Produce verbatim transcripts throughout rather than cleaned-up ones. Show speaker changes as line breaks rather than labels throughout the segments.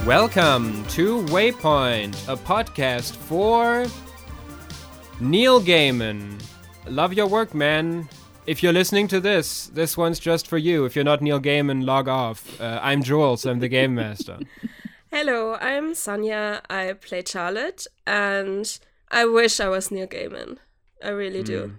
Welcome to Waypoint, a podcast for Neil Gaiman. Love your work, man. If you're listening to this, this one's just for you. If you're not Neil Gaiman, log off. Uh, I'm Jules, I'm the Game Master.
Hello, I'm Sonia. I play Charlotte, and I wish I was Neil Gaiman. I really do.
Mm.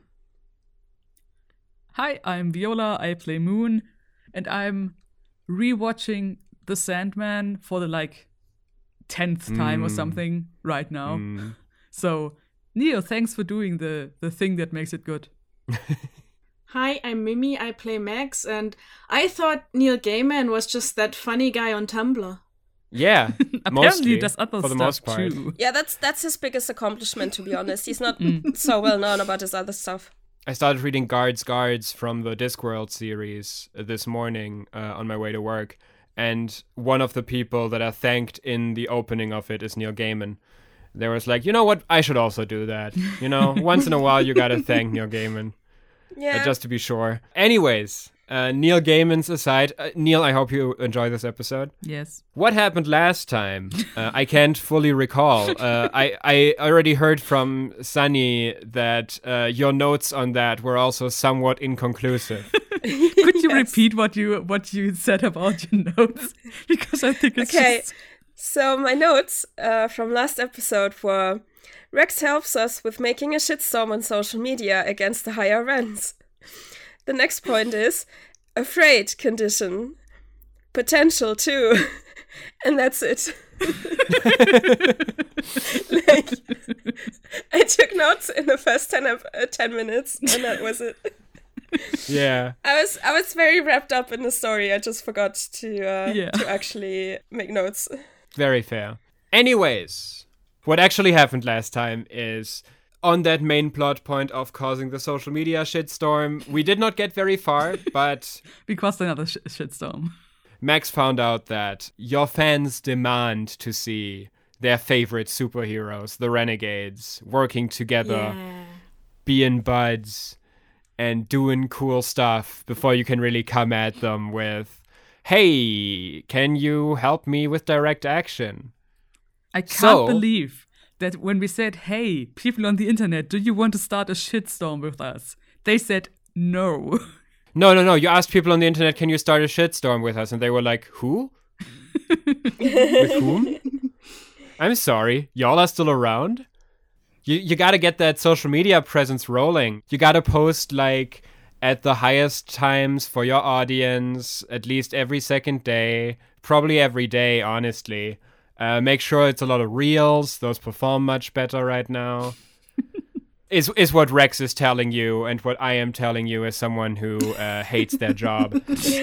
Hi, I'm Viola. I play Moon, and I'm rewatching The Sandman for the like tenth time or
Mm.
something right now.
Mm.
So, Neil, thanks for doing the the thing that makes it good.
Hi, I'm Mimi. I play Max, and I thought Neil Gaiman was just that funny guy on Tumblr.
Yeah,
Apparently,
mostly,
he does other
for the
stuff
most part.
too.
Yeah, that's that's his biggest accomplishment, to be honest. He's not so well known about his other stuff.
I started reading Guards Guards from the Discworld series uh, this morning uh, on my way to work, and one of the people that I thanked in the opening of it is Neil Gaiman. There was like, you know what, I should also do that. You know, once in a while you gotta thank Neil Gaiman,
Yeah.
uh, just to be sure. Anyways, uh, Neil Gaiman's aside, uh, Neil, I hope you enjoy this episode.
Yes.
What happened last time? Uh, I can't fully recall. Uh, I, I already heard from Sunny that uh, your notes on that were also somewhat inconclusive.
Could you
Yes.
repeat what you what you said about your notes? Because I think it's
Okay.
just
So my notes uh, from last episode were: Rex helps us with making a shitstorm on social media against the higher rents. The next point is afraid condition, potential too, and that's it. Like, I took notes in the first ten, of, uh, ten minutes, and that was it.
Yeah.
I was I was very wrapped up in the story. I just forgot to uh,
Yeah.
to actually make notes.
Very fair. Anyways, what actually happened last time is on that main plot point of causing the social media shitstorm, we did not get very far, but
because another sh- shitstorm.
Max found out that your fans demand to see their favorite superheroes, the Renegades, working together, being buds, and doing cool stuff before you can really come at them with, hey, can you help me with direct action?
I can't
So-
believe that when we said, hey, people on the internet, do you want to start a shitstorm with us? They said no.
No, no, no. You asked people on the internet, can you start a shitstorm with us? And they were like, who? With whom? I'm sorry. Y'all are still around? You you gotta get that social media presence rolling. You gotta post, like, at the highest times for your audience, at least every second day. Probably every day, honestly. Uh, make sure it's a lot of reels. Those perform much better right now. Is is what Rex is telling you, and what I am telling you as someone who uh, hates their job.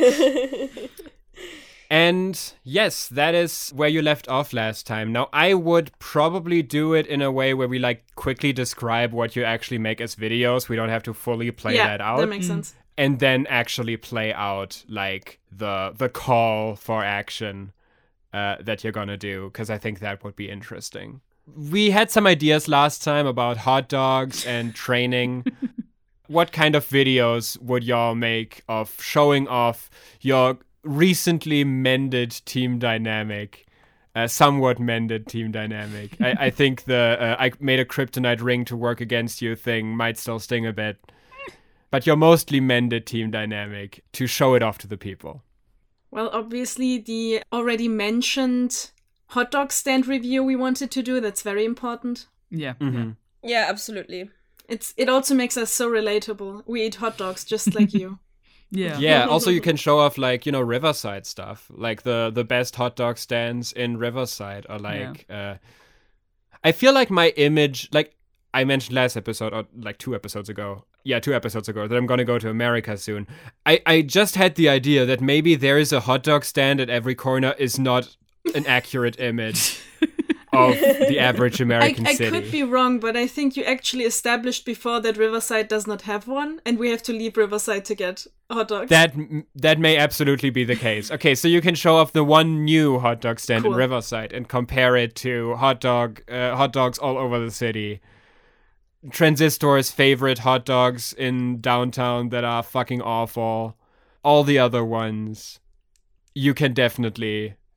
And yes, that is where you left off last time. Now, I would probably do it in a way where we like quickly describe what you actually make as videos. We don't have to fully play
yeah,
that out.
that makes sense.
And then actually play out like the the call for action uh, that you're gonna do, because I think that would be interesting. We had some ideas last time about hot dogs and training. What kind of videos would y'all make of showing off your recently mended team dynamic? Uh, somewhat mended team dynamic. I, I think the uh, I made a kryptonite ring to work against you thing might still sting a bit. But your mostly mended team dynamic to show it off to the people.
Well, obviously, the already mentioned hot dog stand review we wanted to do, that's very important.
Yeah.
Mm-hmm.
Yeah, absolutely.
It's It also makes us so relatable. We eat hot dogs just like you.
Yeah.
Yeah, also you can show off like, you know, Riverside stuff. Like the, the best hot dog stands in Riverside or like uh I feel like my image, like I mentioned last episode or like two episodes ago. Yeah, two episodes ago that I'm going to go to America soon. I, I just had the idea that maybe there is a hot dog stand at every corner is not an accurate image of the average
I,
American
I
city.
could be wrong, but I think you actually established before that Riverside does not have one, and we have to leave Riverside to get hot dogs.
That that may absolutely be the case. Okay, so you can show off the one new hot dog stand
Cool.
in Riverside and compare it to hot dog uh, hot dogs all over the city. Transistor's favorite hot dogs in downtown that are fucking awful. All the other ones, you can definitely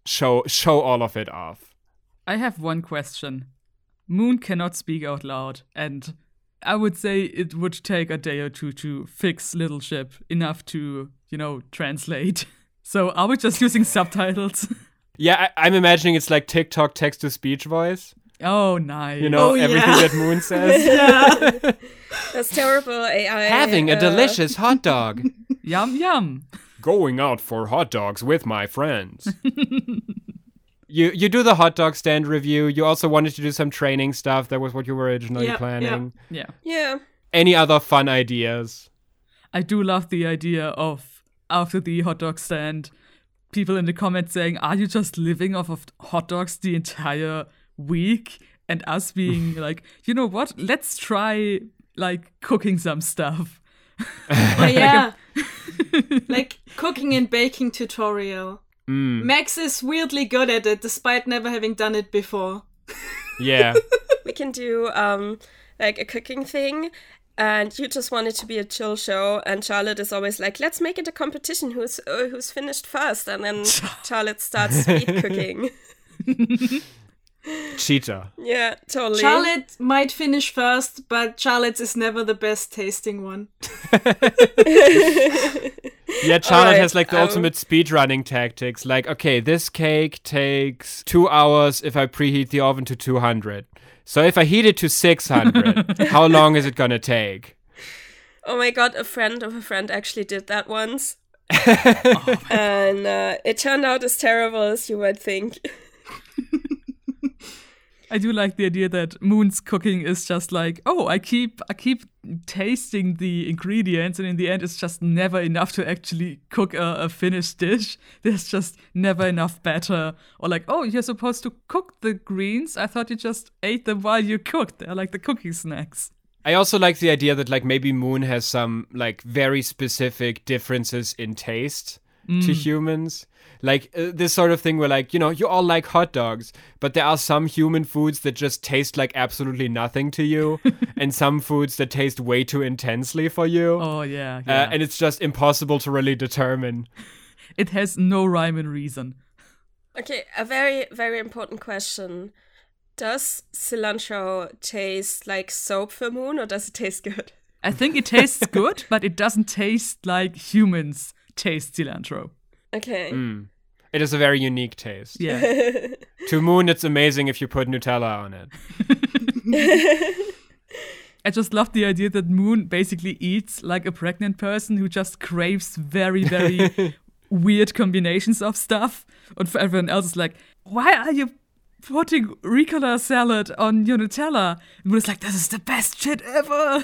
show show all of it off.
I have one question. Moon cannot speak out loud, and I would say it would take a day or two to fix Little Ship enough to, you know, translate. So are we just using subtitles?
Yeah, I- I'm imagining it's like TikTok text-to-speech voice.
Oh, nice.
You know,
Oh,
everything
yeah.
that Moon says.
Yeah.
That's terrible A I.
Having a
uh,
delicious hot dog.
Yum, yum.
Going out for hot dogs with my friends. you you do the hot dog stand review. You also wanted to do some training stuff. That was what you were originally
Yeah,
planning.
Yeah.
Yeah.
Any other fun ideas?
I do love the idea of, after the hot dog stand, people in the comments saying, are you just living off of hot dogs the entire week? And us being like, you know what? Let's try, like, cooking some stuff.
Oh, yeah. Like cooking and baking tutorial.
Mm,
Max is weirdly good at it, despite never having done it before.
yeah.
We can do um like a cooking thing, and you just want it to be a chill show, and Charlotte is always like, let's make it a competition who's uh, who's finished first, and then Charlotte starts speed cooking.
Cheetah.
Yeah, totally.
Charlotte might finish first, but Charlotte's is never the best tasting one.
Yeah, Charlotte
Alright,
has like the
um,
ultimate speedrunning tactics. Like, okay, this cake takes two hours if I preheat the oven to two hundred. So if I heat it to six hundred, how long is it gonna take?
Oh my god, a friend of a friend actually did that once. And uh, it turned out as terrible as you might think.
I do like the idea that Moon's cooking is just like, oh, I keep I keep tasting the ingredients, and in the end, it's just never enough to actually cook a, a finished dish. There's just never enough batter. Or like, oh, you're supposed to cook the greens. I thought you just ate them while you cooked. They're like the cooking snacks.
I also like the idea that like maybe Moon has some like very specific differences in taste to humans. Like uh, this sort of thing where like, you know, you all like hot dogs, but there are some human foods that just taste like absolutely nothing to you and some foods that taste way too intensely for you.
Oh, yeah.
Uh,
yeah.
and it's just impossible to really determine.
It has no rhyme and reason.
Okay, a very, very important question. Does cilantro taste like soap for Moon, or does it taste good?
I think it tastes good, but it doesn't taste like humans taste cilantro.
Okay.
Mm. It is a very unique taste.
Yeah.
To Moon, it's amazing if you put Nutella on it.
I just love the idea that Moon basically eats like a pregnant person who just craves very, very weird combinations of stuff. And for everyone else, it's like, why are you putting Ricola salad on your Nutella? And Moon is like, this is the best shit ever.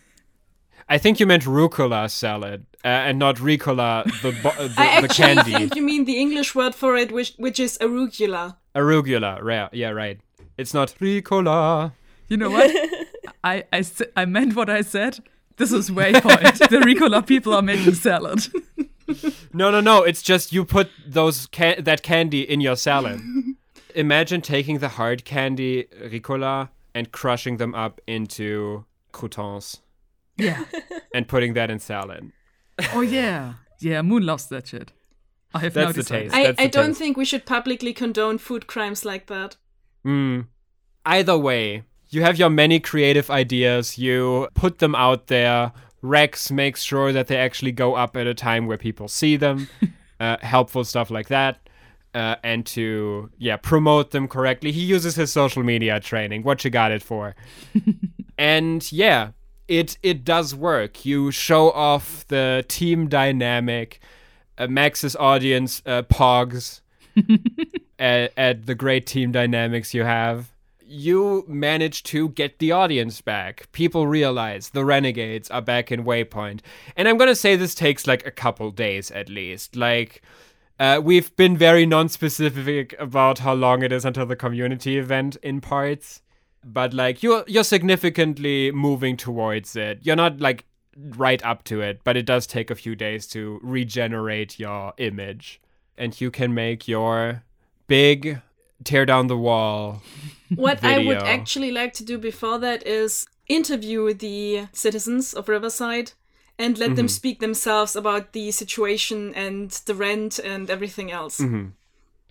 I think you meant rucola salad uh, and not Ricola, the, bo- the,
I
the
actually
candy.
think you mean the English word for it, which, which is arugula.
Arugula, right? Yeah, right. It's not Ricola.
You know what? I, I, s- I meant what I said. This is Waypoint. The Ricola people are making salad.
No, no, no. It's just you put those ca- that candy in your salad. Imagine taking the hard candy Ricola and crushing them up into croutons
Yeah.
and putting that in salad.
Oh, yeah. Yeah, Moon loves that shit. I have
That's
now
the
decided.
taste.
I,
That's
I
the
don't
taste.
think we should publicly condone food crimes like that.
Mm. Either way, you have your many creative ideas. You put them out there. Rex makes sure that they actually go up at a time where people see them. uh, helpful stuff like that. Uh, and to, yeah, promote them correctly. He uses his social media training. What you got it for? And, yeah, it it does work. You show off the team dynamic. Uh, Max's audience uh, pogs at, at the great team dynamics you have. You manage to get the audience back. People realize the Renegades are back in Waypoint. And I'm going to say this takes like a couple days at least. Like, uh, we've been very non-specific about how long it is until the community event in parts. But like, you're, you're significantly moving towards it. You're not like right up to it, but it does take a few days to regenerate your image. And you can make your big tear down the wall
What I would
video.
actually like to do before that is interview the citizens of Riverside and let them speak themselves about the situation and the rent and everything else.
Mm-hmm.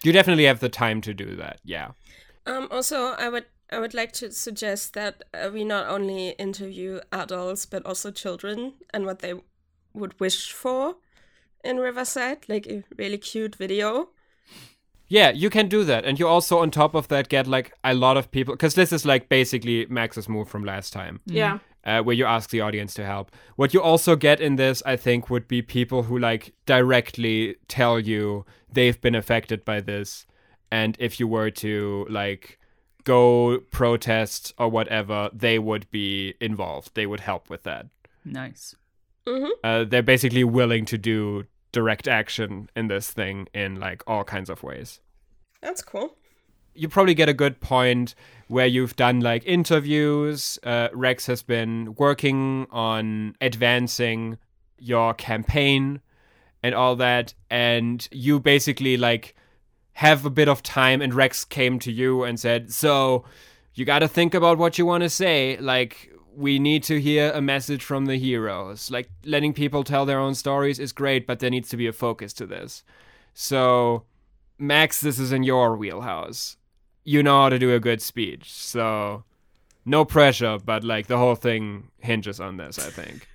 You definitely have the time to do that, yeah.
Um, also, I would I would like to suggest that uh, we not only interview adults, but also children and what they would wish for in Riverside, like a really cute video.
Yeah, you can do that. And you also, on top of that, get like a lot of people, because this is like basically Max's move from last time.
Yeah.
Uh, where you ask the audience to help. What you also get in this, I think, would be people who like directly tell you they've been affected by this. And if you were to like go protest or whatever, they would be involved. They would help with that.
Nice.
Mm-hmm.
Uh, they're basically willing to do direct action in this thing in like all kinds of ways.
That's cool.
You probably get a good point where you've done like interviews. Uh, Rex has been working on advancing your campaign and all that. And you basically like have a bit of time, and Rex came to you and said, so you got to think about what you want to say. Like, we need to hear a message from the heroes. Like, letting people tell their own stories is great, but there needs to be a focus to this. So, Max, this is in your wheelhouse. You know how to do a good speech. So, no pressure, but like the whole thing hinges on this, I think.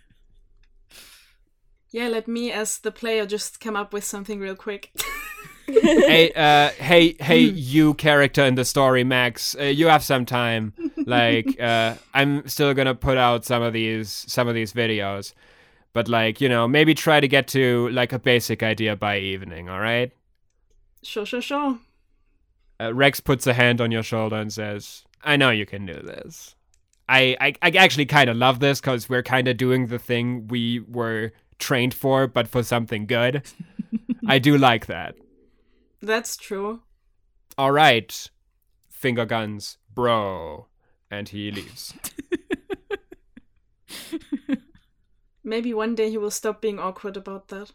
Yeah, let me as the player just come up with something real quick.
hey, uh, hey, hey, you character in the story, Max. Uh, you have some time. Like, uh, I'm still gonna put out some of these, some of these videos, but like, you know, maybe try to get to like a basic idea by evening. All right?
Sure, sure, sure.
Uh, Rex puts a hand on your shoulder and says, "I know you can do this. I, I, I actually kind of love this because we're kind of doing the thing we were trained for, but for something good. I do like that."
That's true.
All right, finger guns, bro. And he leaves.
Maybe one day he will stop being awkward about that.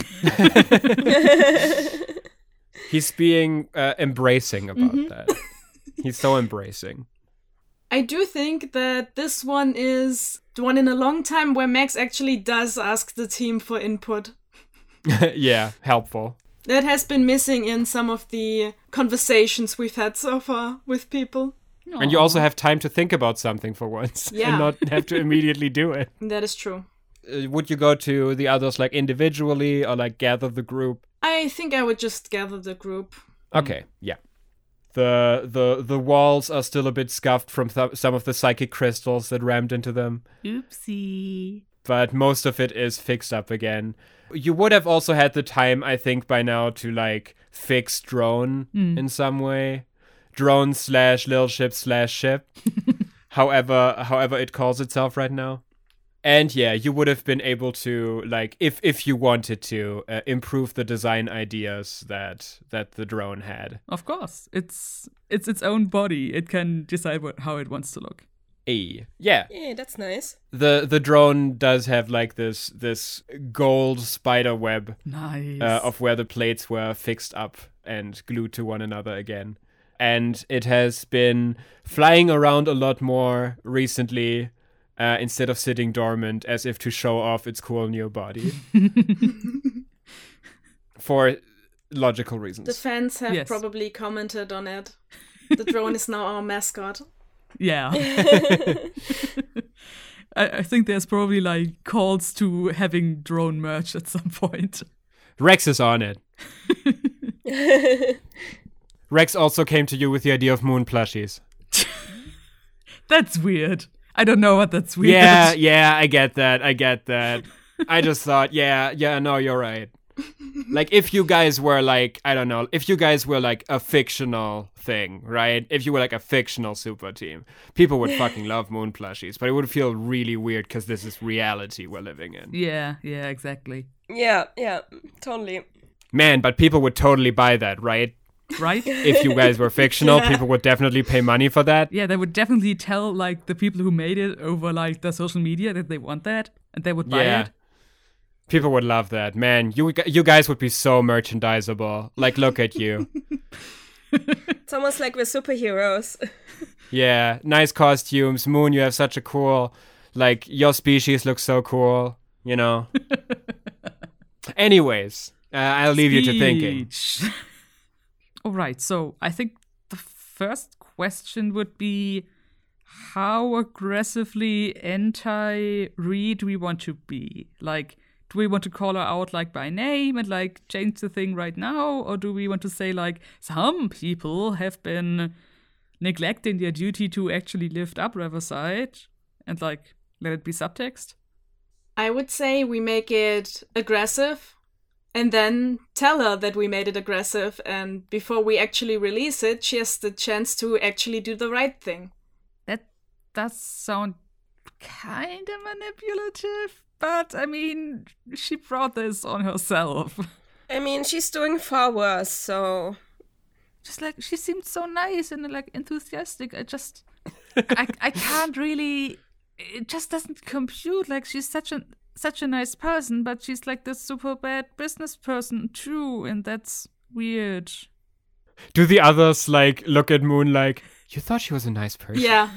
He's being uh, embracing about
Mm-hmm.
that. He's so embracing.
I do think that this one is the one in a long time where Max actually does ask the team for input.
Yeah, helpful.
That has been missing in some of the conversations we've had so far with people.
And you also have time to think about something for once.
Yeah.
And not have to immediately do it.
That is true.
Uh, would you go to the others like individually or like gather the group?
I think I would just gather the group.
Okay, yeah. The the the walls are still a bit scuffed from th- some of the psychic crystals that rammed into them.
Oopsie.
But most of it is fixed up again. You would have also had the time, I think, by now to like fix drone
Mm.
in some way. Drone slash little ship slash ship. however, however it calls itself right now. And yeah, you would have been able to, like, if if you wanted to, uh, improve the design ideas that that the drone had.
Of course. It's it's its own body. It can decide what, how it wants to look.
E. Yeah.
Yeah, that's nice.
The the drone does have like this this gold spider web
Nice.
uh, of where the plates were fixed up and glued to one another again. And it has been flying around a lot more recently, uh, instead of sitting dormant as if to show off its cool new body. For logical reasons.
The fans have
Yes.
probably commented on it. The drone is now our mascot.
Yeah. I, I think there's probably like calls to having drone merch at some point.
Rex is on it. Rex also came to you with the idea of moon plushies.
That's weird. I don't know what that's weird.
Yeah, yeah, I get that. I get that. I just thought, yeah, yeah, no, you're right. Like, if you guys were like, I don't know, if you guys were like a fictional thing, right? If you were like a fictional super team, people would fucking love moon plushies, but it would feel really weird because this is reality we're living in.
Yeah, yeah, exactly.
Yeah, yeah, totally.
Man, but people would totally buy that, right?
Right?
If you guys were fictional,
Yeah.
people would definitely pay money for that.
Yeah, they would definitely tell like the people who made it over like their social media that they want that, and they would buy
Yeah.
it.
People would love that. Man, you you guys would be so merchandisable. Like, look at you.
It's almost like we're superheroes.
Yeah, nice costumes. Moon, you have such a cool, like, your species looks so cool, you know? Anyways, uh, I'll leave you to thinking.
Speech. All right, so I think the first question would be, how aggressively anti-Reed we want to be? Like, do we want to call her out like by name and like change the thing right now? Or do we want to say like, some people have been neglecting their duty to actually lift up Riverside and like let it be subtext?
I would say we make it aggressive and then tell her that we made it aggressive, and before we actually release it, she has the chance to actually do the right thing.
That does sound kind of manipulative, but I mean, she brought this on herself.
I mean, she's doing far worse, so...
Just like, she seemed so nice and like enthusiastic. I just, I, I can't really, it just doesn't compute. Like, she's such a, such a nice person, but she's like this super bad business person too, and that's weird.
Do the others like look at Moon like, you thought she was a nice person?
Yeah.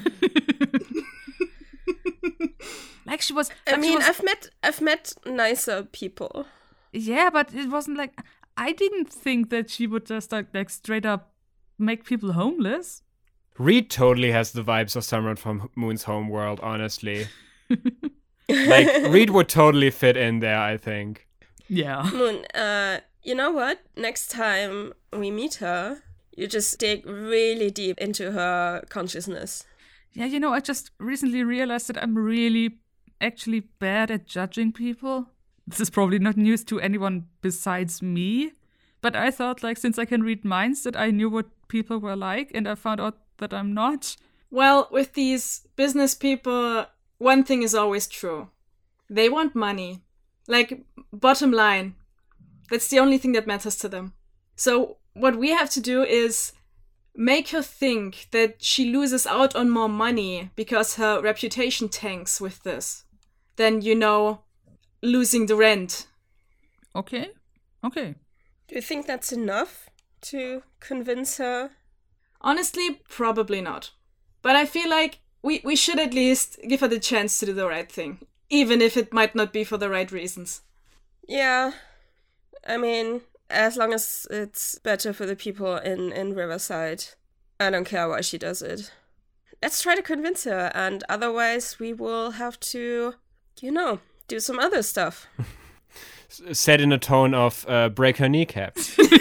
Like she was.
I
like
mean,
she was,
I've met I've met nicer people.
Yeah, but it wasn't like, I didn't think that she would just like, like straight up make people homeless.
Reed totally has the vibes of someone from Moon's homeworld, honestly. Like, Reed would totally fit in there, I think.
Yeah.
Moon, uh, you know what? Next time we meet her, you just dig really deep into her consciousness.
Yeah, you know, I just recently realized that I'm really actually bad at judging people. This is probably not news to anyone besides me, but I thought, like, since I can read minds, that I knew what people were like, and I found out that I'm not.
Well, with these business people, one thing is always true. They want money. Like, bottom line, that's the only thing that matters to them. So what we have to do is make her think that she loses out on more money because her reputation tanks with this. Then, you know, losing the rent.
Okay, okay.
Do you think that's enough to convince her?
Honestly, probably not. But I feel like we, we should at least give her the chance to do the right thing, even if it might not be for the right reasons.
Yeah. I mean, as long as it's better for the people in, in Riverside, I don't care why she does it. Let's try to convince her, and otherwise we will have to, you know, do some other stuff.
Said in a tone of uh, break her kneecap.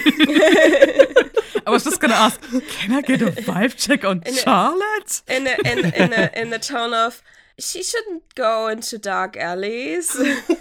I was just gonna ask, can I get a vibe check on
in
Charlotte?
A, in, a, in, in, a, in the tone of, she shouldn't go into dark alleys.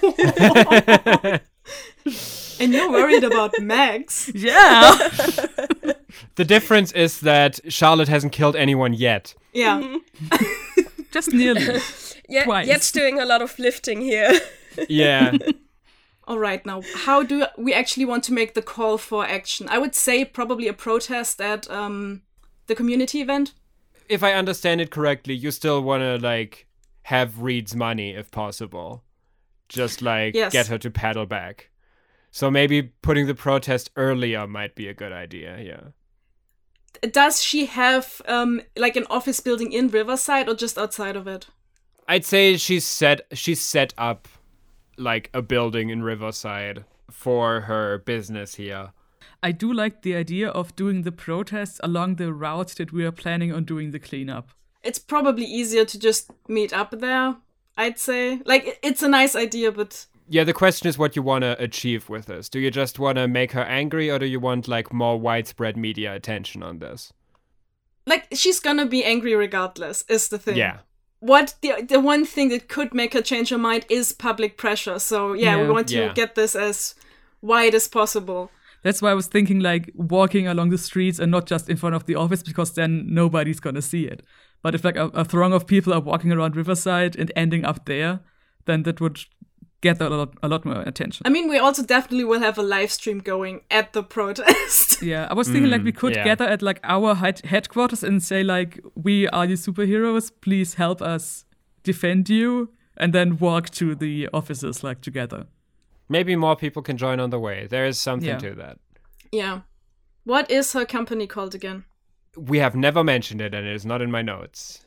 And you're worried about Max.
Yeah.
The difference is that Charlotte hasn't killed anyone yet.
Yeah.
Just nearly.
Yeah,
Twice.
Yet's doing a lot of lifting here.
Yeah.
All right, now, how do we actually want to make the call for action? I would say probably a protest at um, the community event.
If I understand it correctly, you still want to, like, have Reed's money if possible. Just, like,
Yes.
get her to paddle back. So maybe putting the protest earlier might be a good idea, yeah.
Does she have, um, like, an office building in Riverside or just outside of it?
I'd say she's set she's set up like a building in Riverside for her business here.
I do like the idea of doing the protests along the route that we are planning on doing the cleanup.
It's probably easier to just meet up there, I'd say. Like, it's a nice idea, but...
Yeah, the question is what you want to achieve with this. Do you just want to make her angry, or do you want like more widespread media attention on this?
Like, she's gonna be angry regardless, is the thing.
Yeah.
What the the one thing that could make her change her mind is public pressure. So yeah,
Yeah.
we want to
Yeah.
get this as wide as possible.
That's why I was thinking like walking along the streets and not just in front of the office, because then nobody's gonna see it. But if like a, a throng of people are walking around Riverside and ending up there, then that would get a lot, a lot more attention.
I mean, we also definitely will have a live stream going at the protest.
Yeah, I was thinking like we could
yeah.
gather at like our head- headquarters and say like, we are your superheroes, please help us defend you, and then walk to the offices like together.
Maybe more people can join on the way. There is something
Yeah.
to that.
Yeah. What is her company called again?
We have never mentioned it, and it is not in my notes.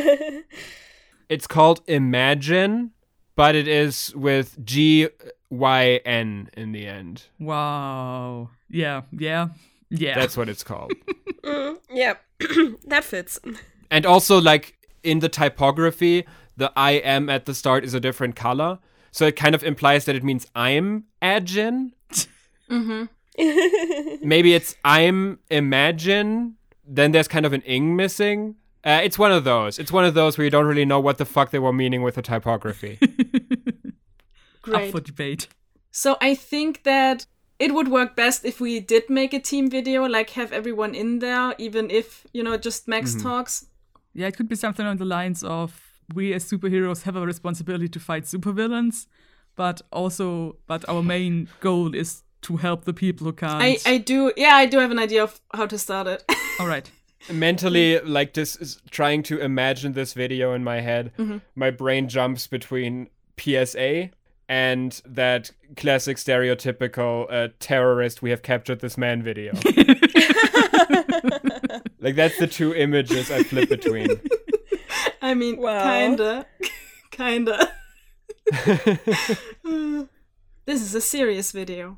It's called Imagine, but it is with G Y N in the end.
Wow. Yeah, yeah, Yeah.
That's what it's called.
Mm, yeah, that fits.
And also, like, in the typography, the I am at the start is a different color. So it kind of implies that it means I'm Ajin.
Mm-hmm.
Maybe it's I'm Imagine. Then there's kind of an ing missing. Uh, it's one of those. It's one of those where you don't really know what the fuck they were meaning with the typography.
Great.
Up for debate.
So I think that it would work best if we did make a team video, like have everyone in there, even if, you know, just Max
Mm-hmm.
talks.
Yeah, it could be something on the lines of we as superheroes have a responsibility to fight supervillains, but also, but our main goal is to help the people who can't.
I, I do, yeah, I do have an idea of how to start it.
All right.
Mentally, like, this is trying to imagine this video in my head.
Mm-hmm.
My brain jumps between P S A and that classic stereotypical uh, terrorist we have captured this man video. Like, that's the two images I flip between.
I mean,
Wow.
kinda. kinda. This is a serious video.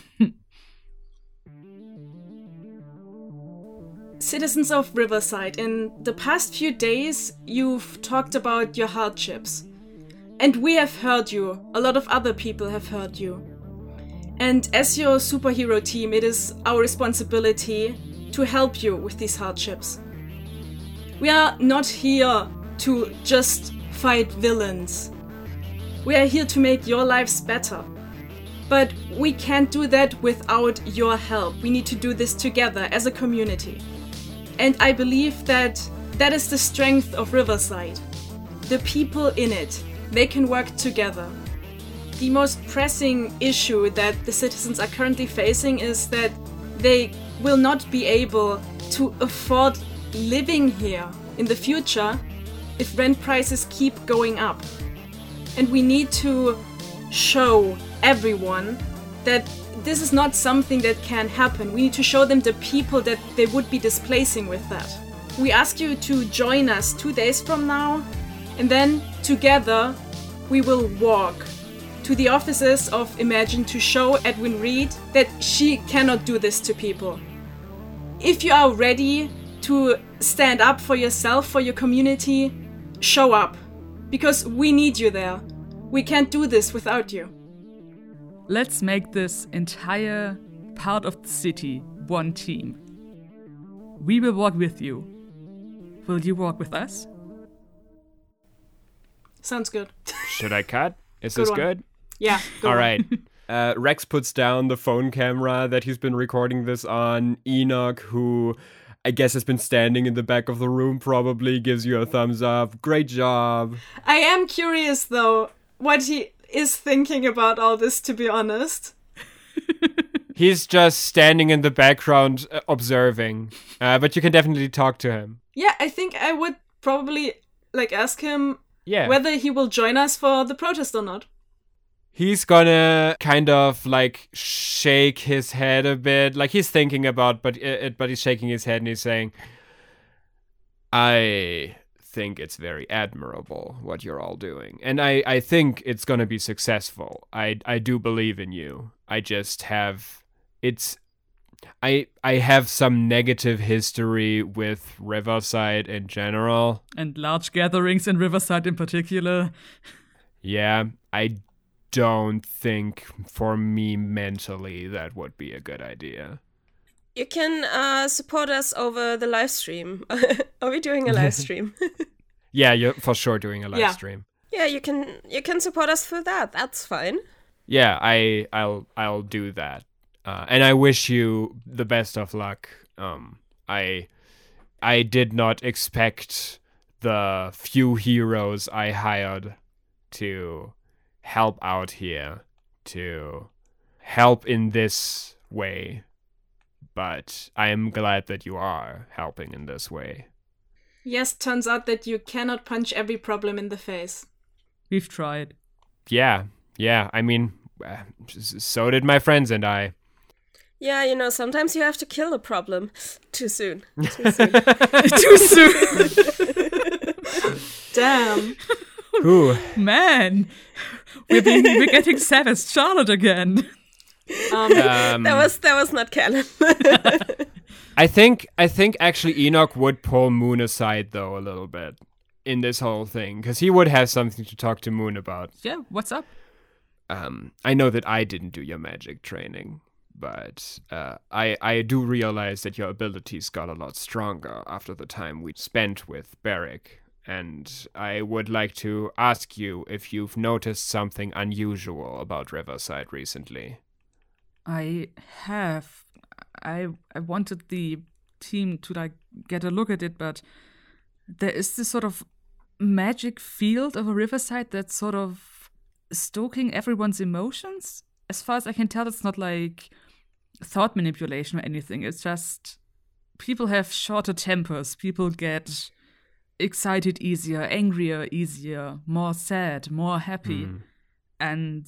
Citizens of Riverside, in the past few days, you've talked about your hardships. And we have heard you. A lot of other people have heard you. And as your superhero team, it is our responsibility to help you with these hardships. We are not here to just fight villains. We are here to make your lives better. But we can't do that without your help. We need to do this together as a community. And I believe that that is the strength of Riverside. The people in it, they can work together. The most pressing issue that the citizens are currently facing is that they will not be able to afford living here in the future if rent prices keep going up. And we need to show everyone that this is not something that can happen. We need to show them the people that they would be displacing with that. We ask you to join us two days from now, and then together we will walk to the offices of Imagine to show Edwin Reed that she cannot do this to people. If you are ready to stand up for yourself, for your community, show up. Because we need you there. We can't do this without you.
Let's make this entire part of the city one team. We will walk with you. Will you walk with us?
Sounds good.
Should I cut? Is
Good
this
one.
good?
Yeah. Go
All
on.
right. Uh, Rex puts down the phone camera that he's been recording this on. Enoch, who I guess has been standing in the back of the room, probably gives you a thumbs up. Great job.
I am curious though what he is thinking about all this, to be honest.
He's just standing in the background uh, observing. Uh, but you can definitely talk to him.
Yeah, I think I would probably like ask him
Yeah.
whether he will join us for the protest or not.
He's gonna kind of like shake his head a bit, like he's thinking about, but it, but he's shaking his head and he's saying, "I think it's very admirable what you're all doing, and I, I think it's gonna be successful. I I do believe in you. I just have it's." I I have some negative history with Riverside in general.
And large gatherings in Riverside in particular.
Yeah, I don't think for me mentally that would be a good idea.
You can uh, support us over the live stream. Are we doing a live stream?
Yeah, you're for sure doing a live
Yeah.
stream.
Yeah, you can you can support us through that. That's fine.
Yeah, I I'll I'll do that. Uh, and I wish you the best of luck. Um, I I did not expect the few heroes I hired to help out here, to help in this way. But I am glad that you are helping in this way.
Yes, turns out that you cannot punch every problem in the face.
We've tried.
Yeah, yeah. I mean, uh, so did my friends and I.
Yeah, you know, sometimes you have to kill the problem. Too soon. Too soon.
Too soon.
Damn.
Ooh.
Man, we're, being, we're getting Savage Charlotte again.
Um,
Um,
That was that was not canon.
I think I think actually Enoch would pull Moon aside though a little bit in this whole thing because he would have something to talk to Moon about.
Yeah, what's up?
Um, I know that I didn't do your magic training, but uh, I I do realize that your abilities got a lot stronger after the time we spent with Barrick, and I would like to ask you if you've noticed something unusual about Riverside recently.
I have. I I wanted the team to like get a look at it, but there is this sort of magic field of a riverside that's sort of stoking everyone's emotions. As far as I can tell, it's not like thought manipulation or anything. It's just people have shorter tempers. People get excited easier, angrier easier, more sad, more happy.
Mm.
And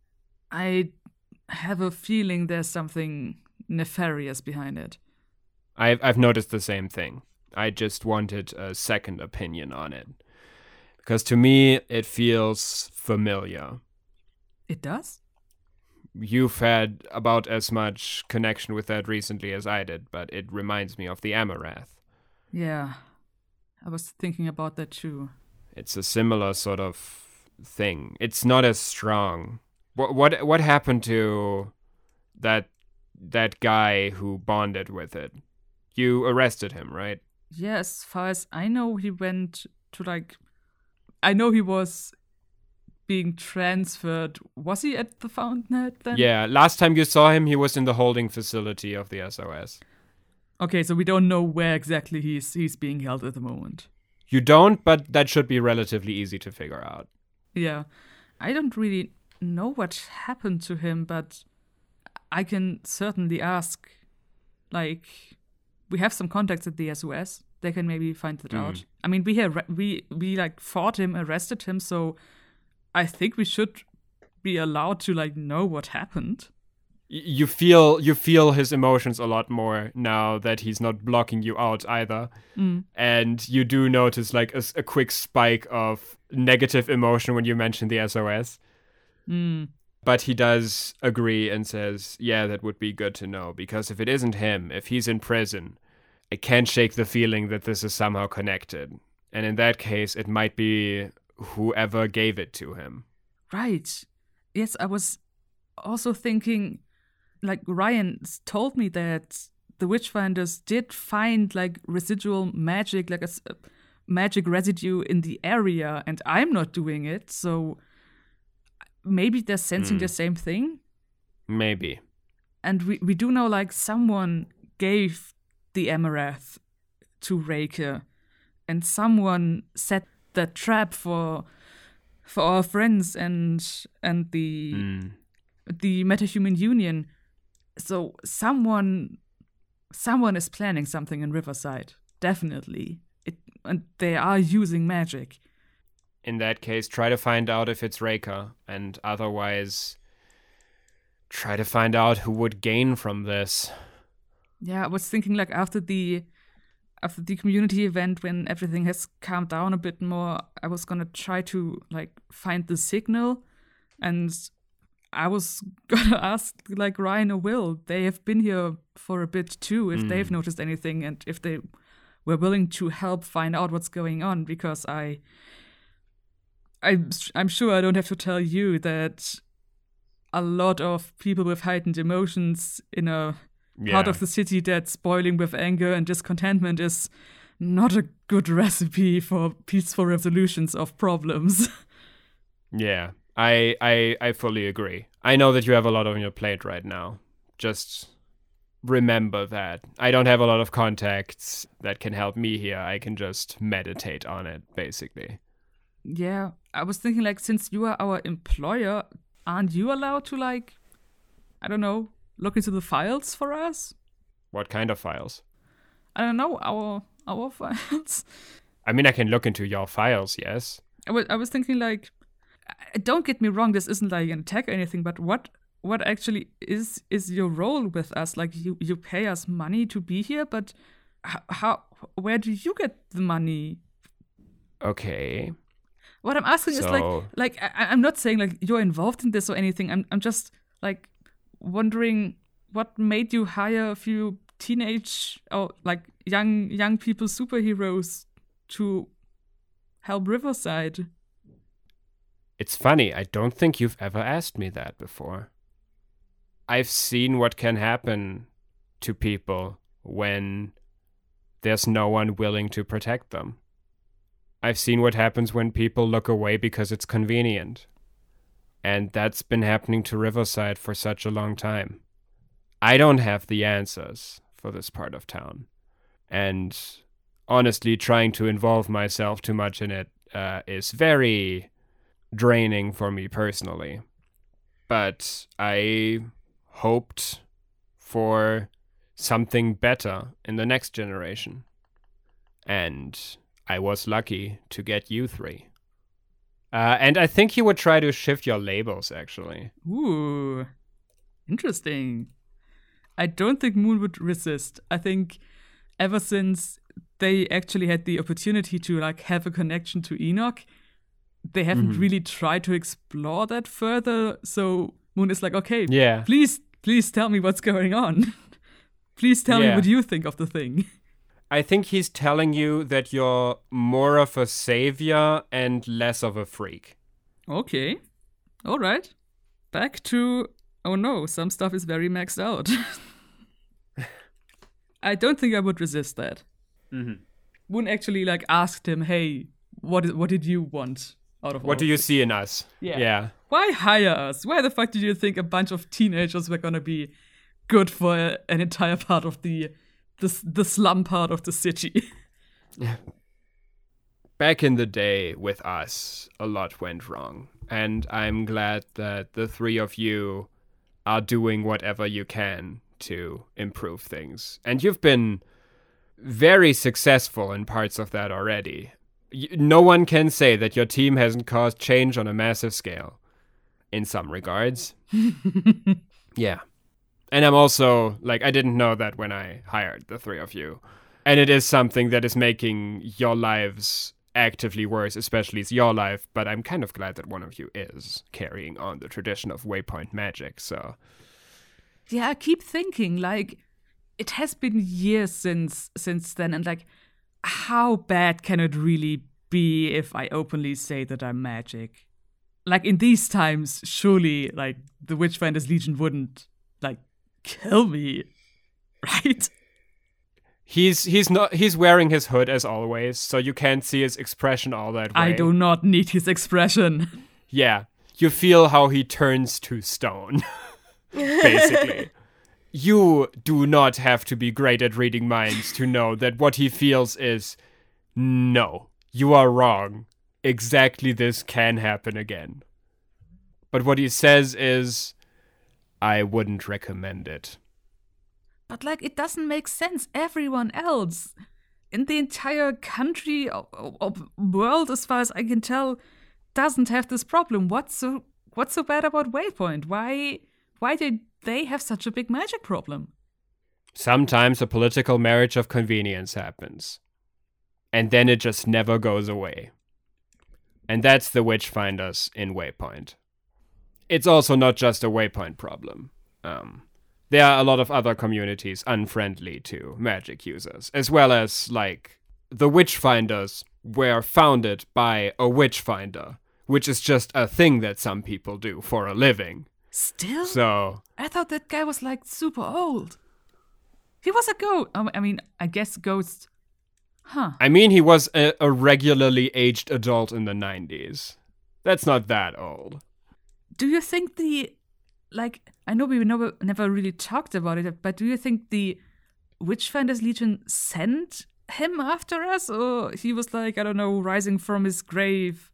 I have a feeling there's something nefarious behind it.
I've I've noticed the same thing. I just wanted a second opinion on it. Because to me, it feels familiar.
It does?
You've had about as much connection with that recently as I did, but it reminds me of the Amarath.
Yeah. I was thinking about that too.
It's a similar sort of thing. It's not as strong. What what what happened to that that guy who bonded with it? You arrested him, right?
Yeah, as far as I know, he went to like. I know he was being transferred. Was he at the Fountainhead then?
Yeah, last time you saw him, he was in the holding facility of the S O S.
Okay, so we don't know where exactly he's he's being held at the moment.
You don't, but that should be relatively easy to figure out.
Yeah, I don't really know what happened to him, but I can certainly ask. Like, we have some contacts at the S O S. They can maybe find it
Mm.
out. I mean, we have we we like fought him, arrested him, so I think we should be allowed to like know what happened.
Y- You feel you feel his emotions a lot more now that he's not blocking you out either.
Mm.
And you do notice like a, s- a quick spike of negative emotion when you mention the S O S.
Mm.
But he does agree and says, yeah, that would be good to know. Because if it isn't him, if he's in prison, I can't shake the feeling that this is somehow connected. And in that case, it might be whoever gave it to him.
Right. Yes, I was also thinking, like, Ryan s- told me that the Witchfinders did find, like, residual magic, like a, s- a magic residue in the area, and I'm not doing it, so maybe they're sensing
Hmm.
the same thing.
Maybe.
And we, we do know, like, someone gave the Amarath to Reike, and someone set that trap for for our friends and and the
Mm.
the metahuman union. So someone someone is planning something in Riverside, definitely. It and they are using magic.
In that case, try to find out if it's Reika, and otherwise, try to find out who would gain from this.
Yeah, I was thinking like after the after the community event, when everything has calmed down a bit more, I was gonna try to like find the signal, and I was gonna ask like Ryan or Will. They have been here for a bit too, if
Mm.
they've noticed anything and if they were willing to help find out what's going on, because I I'm I'm sure I don't have to tell you that a lot of people with heightened emotions in a part of the city that's boiling with anger and discontentment is not a good recipe for peaceful resolutions of problems.
Yeah, I, I I fully agree. I know that you have a lot on your plate right now. Just remember that. I don't have a lot of contacts that can help me here. I can just meditate on it, basically.
Yeah, I was thinking like, since you are our employer, aren't you allowed to like, I don't know, look into the files for us?
What kind of files?
I don't know, our our files.
I mean, I can look into your files, yes.
I was, I was thinking like, uh, don't get me wrong, this isn't like an attack or anything, but what what actually is is your role with us? Like, you you pay us money to be here, but how, how where do you get the money?
Okay.
What I'm asking is like,
So-
like I, I'm not saying like you're involved in this or anything. I'm I'm just like, wondering what made you hire a few teenage or like young young people superheroes to help Riverside.
It's funny, I don't think you've ever asked me that before. I've seen what can happen to people when there's no one willing to protect them. I've seen what happens when people look away because it's convenient. And that's been happening to Riverside for such a long time. I don't have the answers for this part of town. And honestly, trying to involve myself too much in it uh, is very draining for me personally. But I hoped for something better in the next generation. And I was lucky to get you three. Uh, and I think you would try to shift your labels, actually.
Ooh, interesting. I don't think Moon would resist. I think ever since they actually had the opportunity to like have a connection to Enoch, they haven't mm-hmm. really tried to explore that further. So Moon is like, okay,
yeah.
please, please tell me what's going on. Please tell yeah. me what you think of the thing.
I think he's telling you that you're more of a savior and less of a freak.
Okay. All right. Back to, oh no, some stuff is very maxed out. I don't think I would resist that.
Mm-hmm.
Moon actually like asked him, hey, what is, what did you want out of all
What do
of
you
this?
see in us?
Yeah.
yeah.
Why hire us? Why the fuck did you think a bunch of teenagers were gonna be good for a, an entire part of the the, the slum part of the city?
Back in the day with us, a lot went wrong. And I'm glad that the three of you are doing whatever you can to improve things. And you've been very successful in parts of that already. No one can say that your team hasn't caused change on a massive scale. In some regards. Yeah. And I'm also, like, I didn't know that when I hired the three of you. And it is something that is making your lives actively worse, especially it's your life. But I'm kind of glad that one of you is carrying on the tradition of Waypoint magic, so.
Yeah, I keep thinking, like, it has been years since since then. And, like, how bad can it really be if I openly say that I'm magic? Like, in these times, surely, like, the Witchfinders Legion wouldn't, like, kill me, right?
He's he's not he's wearing his hood as always, so you can't see his expression all that way.
I do not need his expression.
Yeah, you feel how he turns to stone, basically. You do not have to be great at reading minds to know that what he feels is, no, you are wrong. Exactly this can happen again. But what he says is, I wouldn't recommend it.
But, like, it doesn't make sense. Everyone else in the entire country or, or world, as far as I can tell, doesn't have this problem. What's so what's so bad about Waypoint? Why why did they have such a big magic problem?
Sometimes a political marriage of convenience happens. And then it just never goes away. And that's the Witchfinders in Waypoint. It's also not just a Waypoint problem. Um, there are a lot of other communities unfriendly to magic users, as well as, like, the Witchfinders were founded by a Witchfinder, which is just a thing that some people do for a living.
Still?
So...
I thought that guy was, like, super old. He was a ghost. I mean, I guess ghosts... Huh.
I mean, he was a, a regularly aged adult in the nineties. That's not that old.
Do you think the, like, I know we never, never really talked about it, but do you think the Witchfinders Legion sent him after us? Or he was like, I don't know, rising from his grave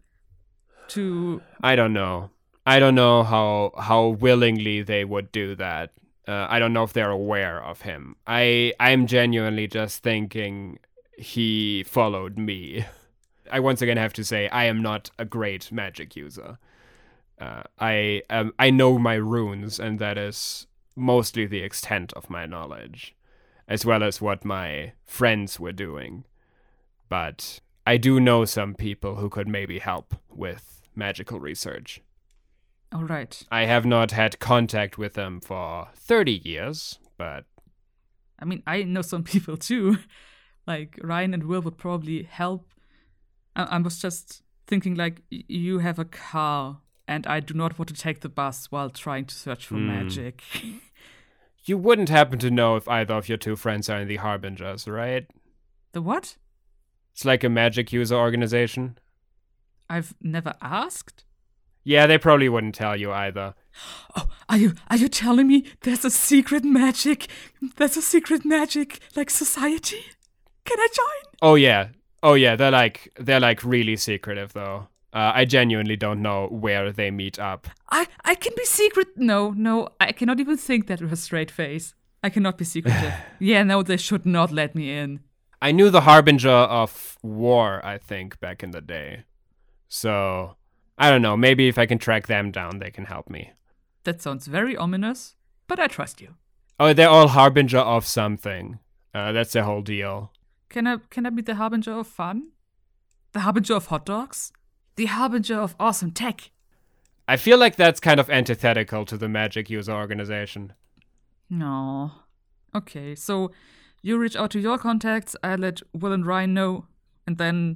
to...
I don't know. I don't know how how willingly they would do that. Uh, I don't know if they're aware of him. I, I'm genuinely just thinking he followed me. I once again have to say, I am not a great magic user. Uh, I um, I know my runes, and that is mostly the extent of my knowledge, as well as what my friends were doing. But I do know some people who could maybe help with magical research.
All right.
I have not had contact with them for thirty years, but
I mean, I know some people too. Like, Ryan and Will would probably help. I, I was just thinking, like, y- you have a car, and I do not want to take the bus while trying to search for
Hmm.
magic.
you wouldn't happen to know if either of your two friends are in the Harbingers, right?
The what?
It's like a magic user organization.
I've never asked?
Yeah, they probably wouldn't tell you either.
Oh, are you are you telling me there's a secret magic? There's a secret magic, like, society? Can I join?
Oh yeah. Oh yeah, they're like they're like really secretive though. Uh, I genuinely don't know where they meet up.
I, I can be secret. No, no, I cannot even think that with a straight face. I cannot be secretive. Yeah, no, they should not let me in.
I knew the Harbinger of War, I think, back in the day. So, I don't know, maybe if I can track them down, they can help me.
That sounds very ominous, but I trust you.
Oh, they're all Harbinger of something. Uh, that's the whole deal.
Can I can I be the harbinger of fun? The harbinger of hot dogs? The harbinger of awesome tech?
I feel like that's kind of antithetical to the magic user organization.
No. Okay, so you reach out to your contacts, I let Will and Ryan know, and then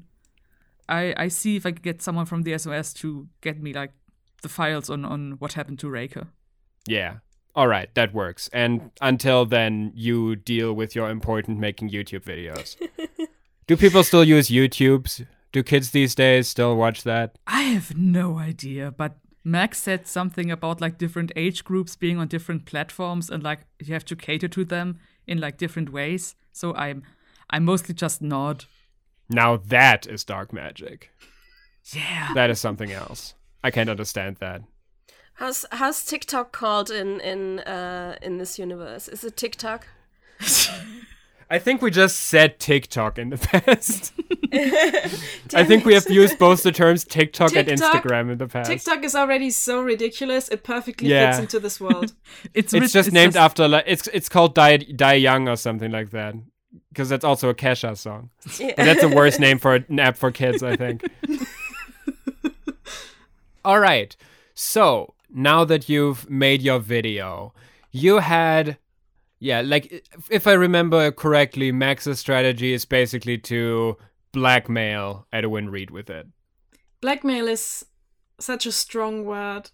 I I see if I can get someone from the S O S to get me, like, the files on, on what happened to Raker.
Yeah. All right, that works. And until then, you deal with your important making YouTube videos. Do people still use YouTube? Do kids these days still watch that?
I have no idea, but Max said something about, like, different age groups being on different platforms and, like, you have to cater to them in, like, different ways. So I'm I mostly just nod.
Now that is dark magic.
Yeah.
That is something else. I can't understand that.
How's how's TikTok called in in uh in this universe? Is it TikTok?
I think we just said TikTok in the past. I
Damn
think we
it.
have used both the terms TikTok, and
TikTok-
Instagram in the past.
TikTok is already so ridiculous; it perfectly
Yeah.
fits into this world.
It's,
It's
rit-
just named after like it's it's called Die Die Young or something like that, because that's also a Kesha song.
Yeah.
But that's a worse name for an app for kids, I think. All right. So now that you've made your video, you had, yeah, like if- if I remember correctly, Max's strategy is basically to blackmail Edwin Reed with it.
Blackmail is such a strong word.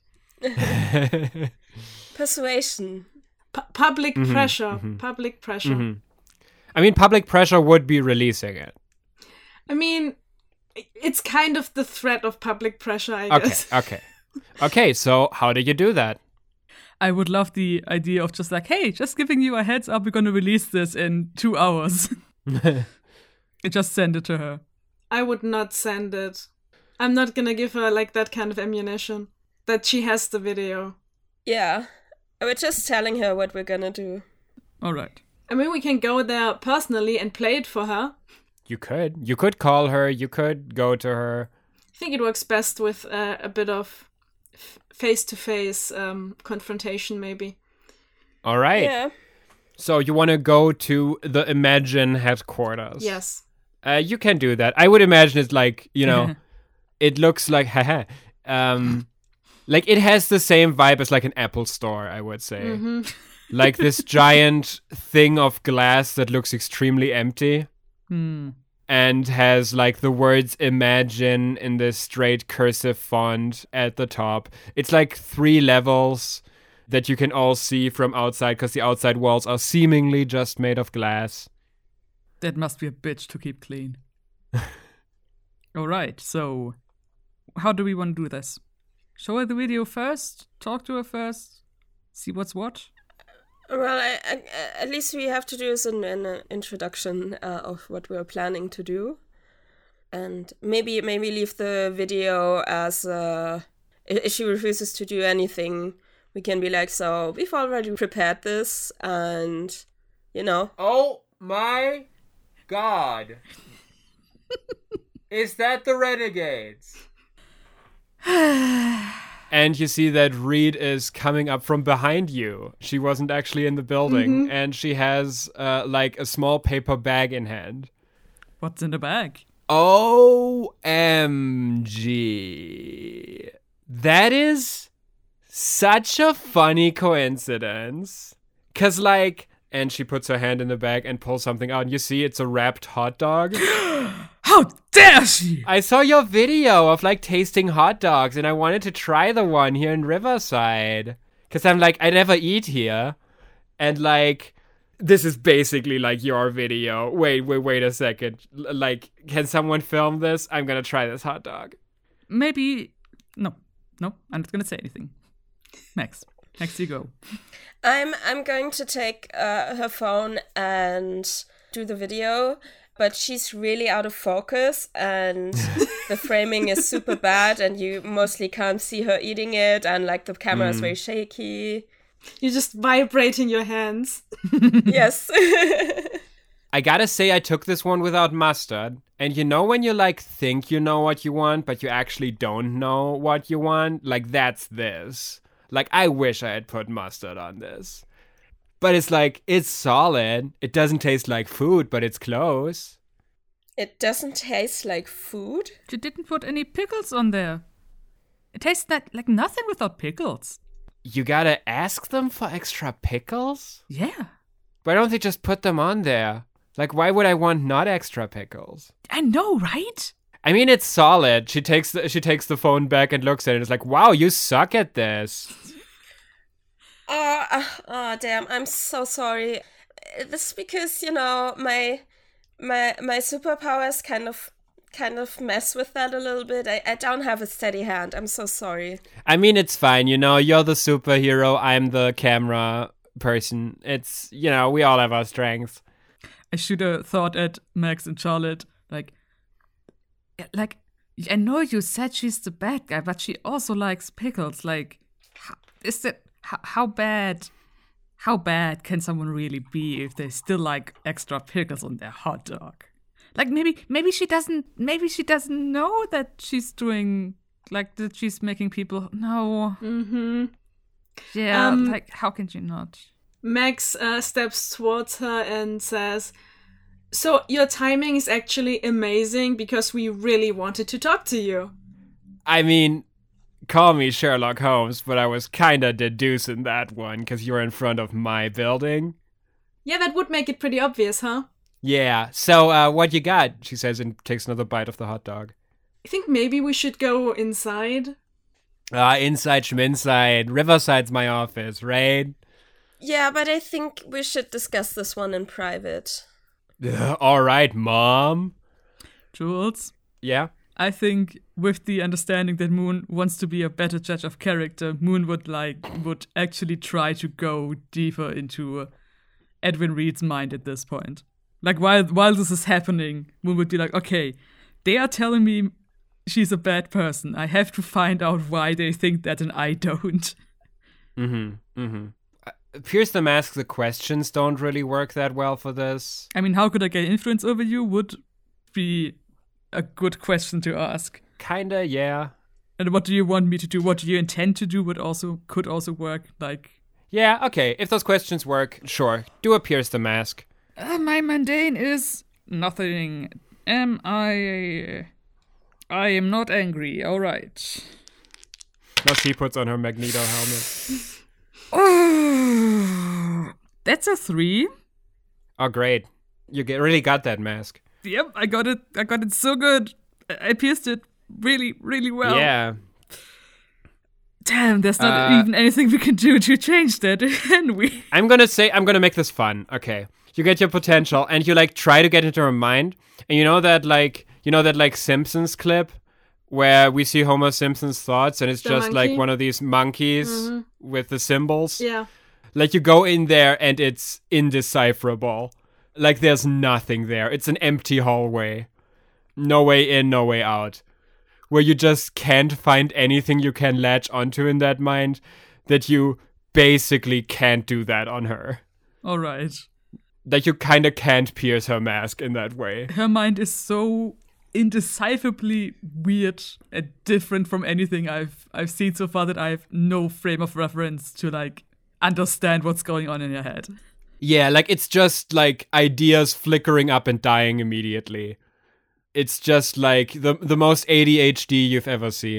Persuasion.
Pu- public
Mhm,
pressure.
mhm.
Public pressure.
Mhm. I mean, public pressure would be releasing it.
I mean, i- it's kind of the threat of public pressure, I
Okay,
guess.
okay. Okay, so how did you do that?
I would love the idea of just like, hey, just giving you a heads up, we're gonna release this in two hours. I just send it to her.
I would not send it. I'm not gonna give her like that kind of ammunition. That she has the video.
Yeah. We're just telling her what we're gonna do.
All right.
I mean, we can go there personally and play it for her.
You could. You could call her. You could go to her.
I think it works best with uh, a bit of f- face-to-face um, confrontation, maybe.
All right.
Yeah.
So you want to go to the Imagine headquarters?
Yes.
Uh, you can do that. I would imagine it's like, you know, it looks like, haha, um, like it has the same vibe as like an Apple store, I would say.
Mm-hmm.
Like this giant thing of glass that looks extremely empty
Hmm.
and has like the words Imagine in this straight cursive font at the top. It's like three levels that you can all see from outside because the outside walls are seemingly just made of glass.
That must be a bitch to keep clean. All right, so how do we want to do this? Show her the video first? Talk to her first? See what's what?
Well, I, I, at least we have to do is an, an introduction uh, of what we're planning to do, and maybe maybe leave the video as uh, if she refuses to do anything, we can be like, so we've already prepared this, and you know.
Oh my god. Is that the Renegades? And you see that Reed is coming up from behind you. She wasn't actually in the building, and she has uh, like a small paper bag in hand.
What's in the bag?
O M G. That is such a funny coincidence. Cause like, and she puts her hand in the bag and pulls something out, and you see it's a wrapped hot dog.
How dare she!
I saw your video of like tasting hot dogs, and I wanted to try the one here in Riverside. Cause I'm like, I never eat here. And like, this is basically like your video. Wait, wait, wait a second. L- like, can someone film this? I'm gonna try this hot dog.
Maybe. No. No, I'm not gonna say anything. Max. Max, you go.
I'm I'm going to take uh, her phone and do the video, but she's really out of focus and the framing is super bad and you mostly can't see her eating it and like the camera is
Mm.
very shaky.
You're just vibrating your hands.
Yes.
I gotta say, I took this one without mustard. And you know when you like think you know what you want, but you actually don't know what you want? Like, that's this. Like, I wish I had put mustard on this. But it's like, it's solid. It doesn't taste like food, but it's close.
It doesn't taste like food.
She didn't put any pickles on there. It tastes like, like nothing without pickles.
You gotta ask them for extra pickles?
Yeah.
Why don't they just put them on there? Like, why would I want not extra pickles?
I know, right?
I mean, it's solid. She takes the, she takes the phone back and looks at it. It's like, wow, you suck at this.
Oh, uh, oh, damn! I'm so sorry. This is because you know my my my superpowers kind of kind of mess with that a little bit. I, I don't have a steady hand. I'm so sorry.
I mean, it's fine. You know, you're the superhero. I'm the camera person. It's, you know, we all have our strengths.
I should have thought at Max and Charlotte, like, like, I know you said she's the bad guy, but she also likes pickles. Like, how, is that, how, how bad, how bad can someone really be if they still like extra pickles on their hot dog? Like, maybe, maybe she doesn't, maybe she doesn't know that she's doing, like, that she's making people, no.
Mm-hmm.
Yeah,
Um,
like, how can you not?
Max uh, steps towards her and says, "So your timing is actually amazing because we really wanted to talk to you."
I mean, call me Sherlock Holmes, but I was kind of deducing that one because you're in front of my building.
Yeah, that would make it pretty obvious, huh?
Yeah, so uh, what you got? She says and takes another bite of the hot dog.
I think maybe we should go inside.
Uh, inside schminside. Riverside's my office, right?
Yeah, but I think we should discuss this one in private.
Ugh, all right, Mom.
Jules?
Yeah?
I think with the understanding that Moon wants to be a better judge of character, Moon would like would actually try to go deeper into uh, Edwin Reed's mind at this point. Like while while this is happening, Moon would be like, okay, they are telling me she's a bad person. I have to find out why they think that and I don't.
Mm-hmm. Mm-hmm. Uh, Pierce the Mask, the questions don't really work that well for this.
I mean, how could I get influence over you would be a good question to ask.
Kinda, yeah.
And what do you want me to do? What do you intend to do would also could also work. Like,
Yeah, okay. If those questions work, sure. Do a Pierce the Mask.
uh, my mundane is nothing. Am I? I am not angry. All right.
Now she puts on her Magneto helmet.
Oh, that's a three.
Oh, great. You get, really got that mask.
Yep, I got it. I got it so good. I, I pierced it really, really well.
Yeah.
Damn, there's not
Uh,
even anything we can do to change that, can we?
I'm gonna say, I'm gonna make this fun. Okay. You get your potential and you like try to get into her mind. And you know that like, you know that like Simpsons clip where we see Homer Simpson's thoughts and it's
The
just
monkey?
like one of these monkeys
Mhm.
with the symbols.
Yeah.
Like you go in there and it's indecipherable. Like there's nothing there. It's an empty hallway. No way in, no way out. Where you just can't find anything you can latch onto in that mind, that you basically can't do that on her.
All right.
That you kind of can't pierce her mask in that way.
Her mind is so indecipherably weird and different from anything I've I've seen so far that I have no frame of reference to like understand what's going on in her head.
Yeah, like it's just like ideas flickering up and dying immediately. It's just like the the most A D H D you've ever seen.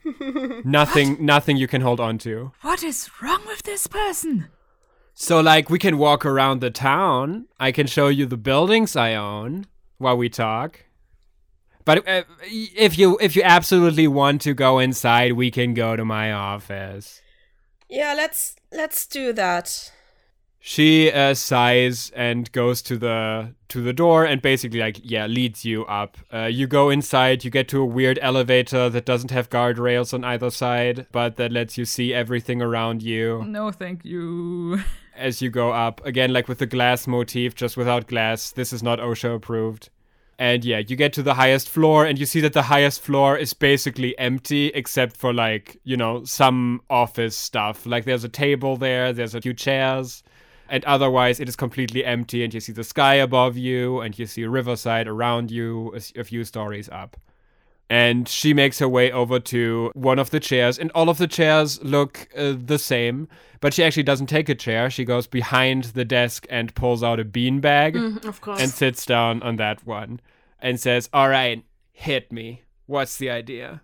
nothing, nothing you can hold on to.
What is wrong with this person?
So, like, we can walk around the town. I can show you the buildings I own while we talk. But uh, if you if you absolutely want to go inside, we can go to my office.
Yeah, let's let's do that.
She uh, sighs and goes to the to the door and basically, like, yeah, leads you up. Uh, you go inside, you get to a weird elevator that doesn't have guardrails on either side, but that lets you see everything around you.
No, thank you.
As you go up, again, like with the glass motif, just without glass. This is not OSHA approved. And yeah, you get to the highest floor and you see that the highest floor is basically empty except for, like, you know, some office stuff. Like, there's a table there, there's a few chairs, and otherwise it is completely empty, and you see the sky above you and you see Riverside around you a, a few stories up. And she makes her way over to one of the chairs, and all of the chairs look uh, the same, but she actually doesn't take a chair. She goes behind the desk and pulls out a beanbag
Mm, of course.
and sits down on that one and says, all right, hit me. What's the idea?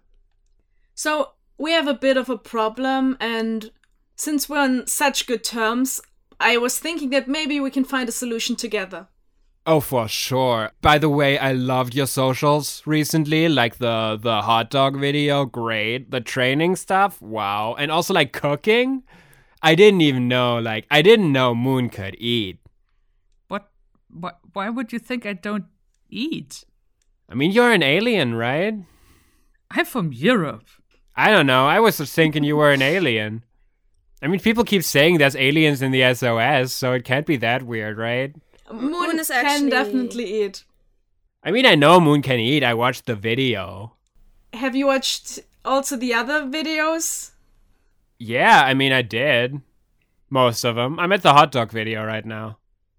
So we have a bit of a problem, and since we're on such good terms, I was thinking that maybe we can find a solution together.
Oh, for sure. By the way, I loved your socials recently, like the the hot dog video, great. The training stuff, wow. And also, like, cooking. I didn't even know, like, I didn't know Moon could eat.
What? Why, why would you think I don't eat?
I mean, you're an alien, right?
I'm from Europe.
I don't know. I was just thinking you were an alien. I mean, people keep saying there's aliens in the S O S, so it can't be that weird, right?
Moon,
Moon is
can
actually-
definitely eat.
I mean, I know Moon can eat. I watched the video.
Have you watched also the other videos?
Yeah, I mean, I did. Most of them. I'm at the hot dog video right now.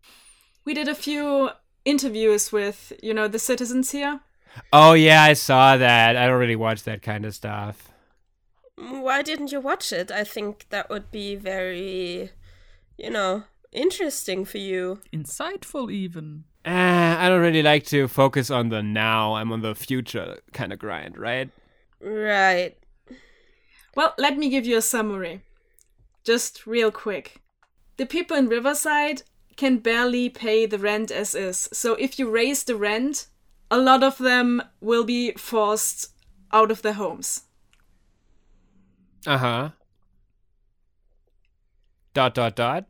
We did a few interviews with, you know, the citizens here.
Oh, yeah, I saw that. I don't really watch that kind of stuff.
Why didn't you watch it? I think that would be very, you know, interesting for you.
Insightful, even.
Uh, I don't really like to focus on the now. I'm on the future kind of grind, right?
Right.
Well, let me give you a summary. Just real quick. The people in Riverside can barely pay the rent as is. So if you raise the rent, a lot of them will be forced out of their homes.
Uh-huh. Dot, dot, dot.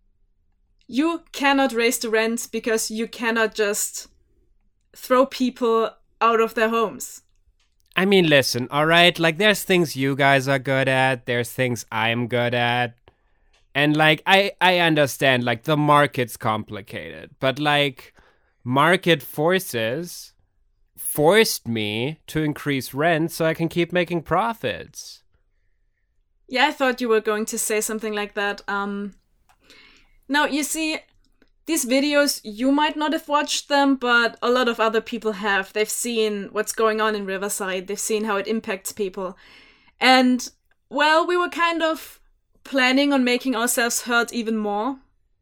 You cannot raise the rent because you cannot just throw people out of their homes.
I mean, listen, all right? Like, there's things you guys are good at. There's things I'm good at. And, like, I, I understand, like, the market's complicated. But, like, market forces forced me to increase rent so I can keep making profits.
Yeah, I thought you were going to say something like that. Um, now, you see, these videos, you might not have watched them, but a lot of other people have. They've seen what's going on in Riverside. They've seen how it impacts people. And, well, we were kind of planning on making ourselves hurt even more.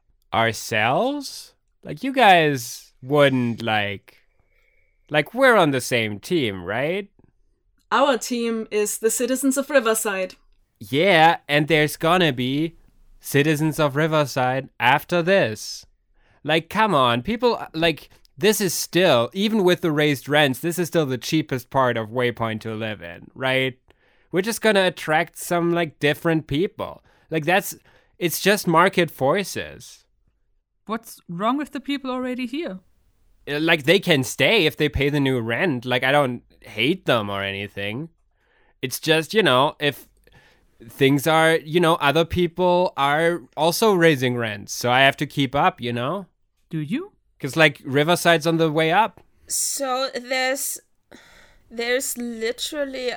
Ourselves? Like, you guys wouldn't, like... Like, we're on the same team, right?
Our team is the citizens of Riverside.
Yeah, and there's gonna be citizens of Riverside after this. Like, come on, people, like, this is still, even with the raised rents, this is still the cheapest part of Waypoint to live in, right? We're just gonna attract some, like, different people. Like, that's, it's just market forces.
What's wrong with the people already here?
Like, they can stay if they pay the new rent. Like, I don't hate them or anything. It's just, you know, if things are, you know, other people are also raising rents, so I have to keep up, you know?
Do you?
Because, like, Riverside's on the way up.
So there's there's literally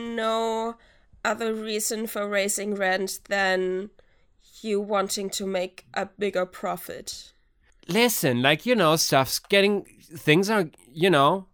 no other reason for raising rent than you wanting to make a bigger profit.
Listen, like, you know, stuff's getting, things are, you know,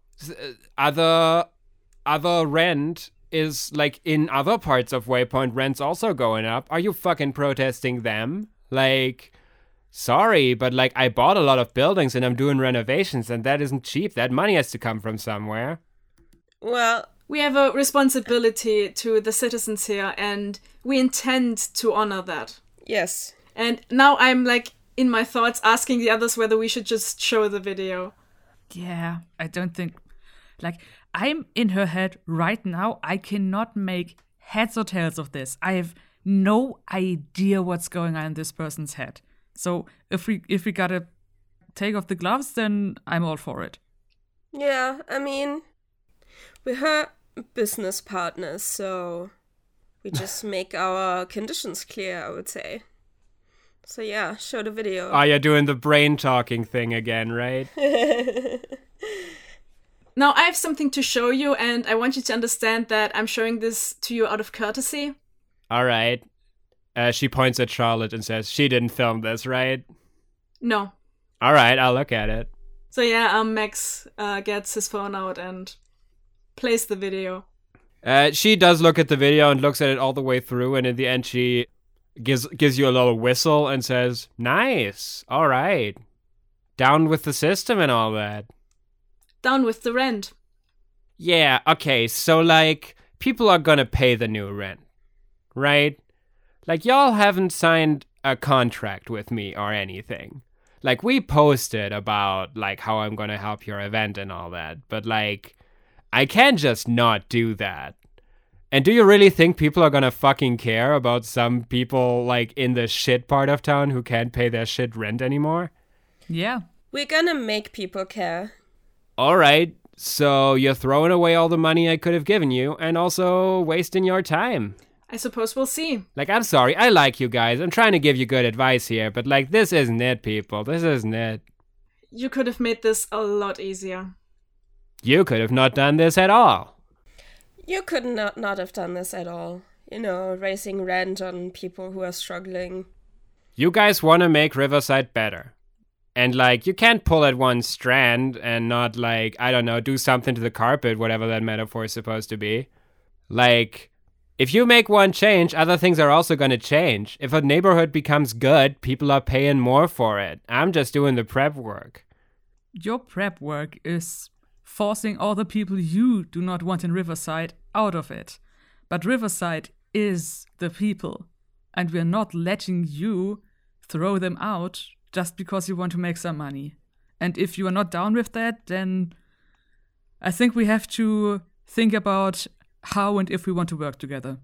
other, other rent is, like, in other parts of Waypoint, rent's also going up. Are you fucking protesting them? Like, sorry, but, like, I bought a lot of buildings and I'm doing renovations, and that isn't cheap. That money has to come from somewhere.
Well,
we have a responsibility to the citizens here, and we intend to honor that.
Yes.
And now I'm like in my thoughts asking the others whether we should just show the video.
Yeah, I don't think... Like, I'm in her head right now. I cannot make heads or tails of this. I have no idea what's going on in this person's head. So if we if we gotta take off the gloves, then I'm all for it.
Yeah, I mean, we're her business partners, so we just make our conditions clear, I would say. So yeah, show the video.
Oh, you're doing the brain talking thing again, right?
Now I have something to show you, and I want you to understand that I'm showing this to you out of courtesy.
All right. Uh, she points at Charlotte and says, she didn't film this, right?
No.
All right, I'll look at it.
So yeah, um, Max uh, gets his phone out and plays the video.
Uh, she does look at the video and looks at it all the way through, and in the end she gives gives you a little whistle and says, nice, all right. Down with the system and all that.
Down with the rent.
Yeah, okay, so like, people are gonna pay the new rent, right? Like, y'all haven't signed a contract with me or anything. Like, we posted about, like, how I'm gonna help your event and all that, but, like, I can't just not do that. And do you really think people are gonna fucking care about some people, like, in the shit part of town who can't pay their shit rent anymore?
Yeah.
We're gonna make people care.
All right, so you're throwing away all the money I could have given you and also wasting your time.
I suppose we'll see.
Like, I'm sorry, I like you guys. I'm trying to give you good advice here, but, like, this isn't it, people. This isn't it.
You could have made this a lot easier.
You could have not done this at all.
You could not, not have done this at all. You know, raising rent on people who are struggling.
You guys want to make Riverside better. And, like, you can't pull at one strand and not, like, I don't know, do something to the carpet, whatever that metaphor is supposed to be. Like, if you make one change, other things are also going to change. If a neighborhood becomes good, people are paying more for it. I'm just doing the prep work.
Your prep work is forcing all the people you do not want in Riverside out of it. But Riverside is the people, and we're not letting you throw them out just because you want to make some money. And if you are not down with that, then I think we have to think about how and if we want to work together.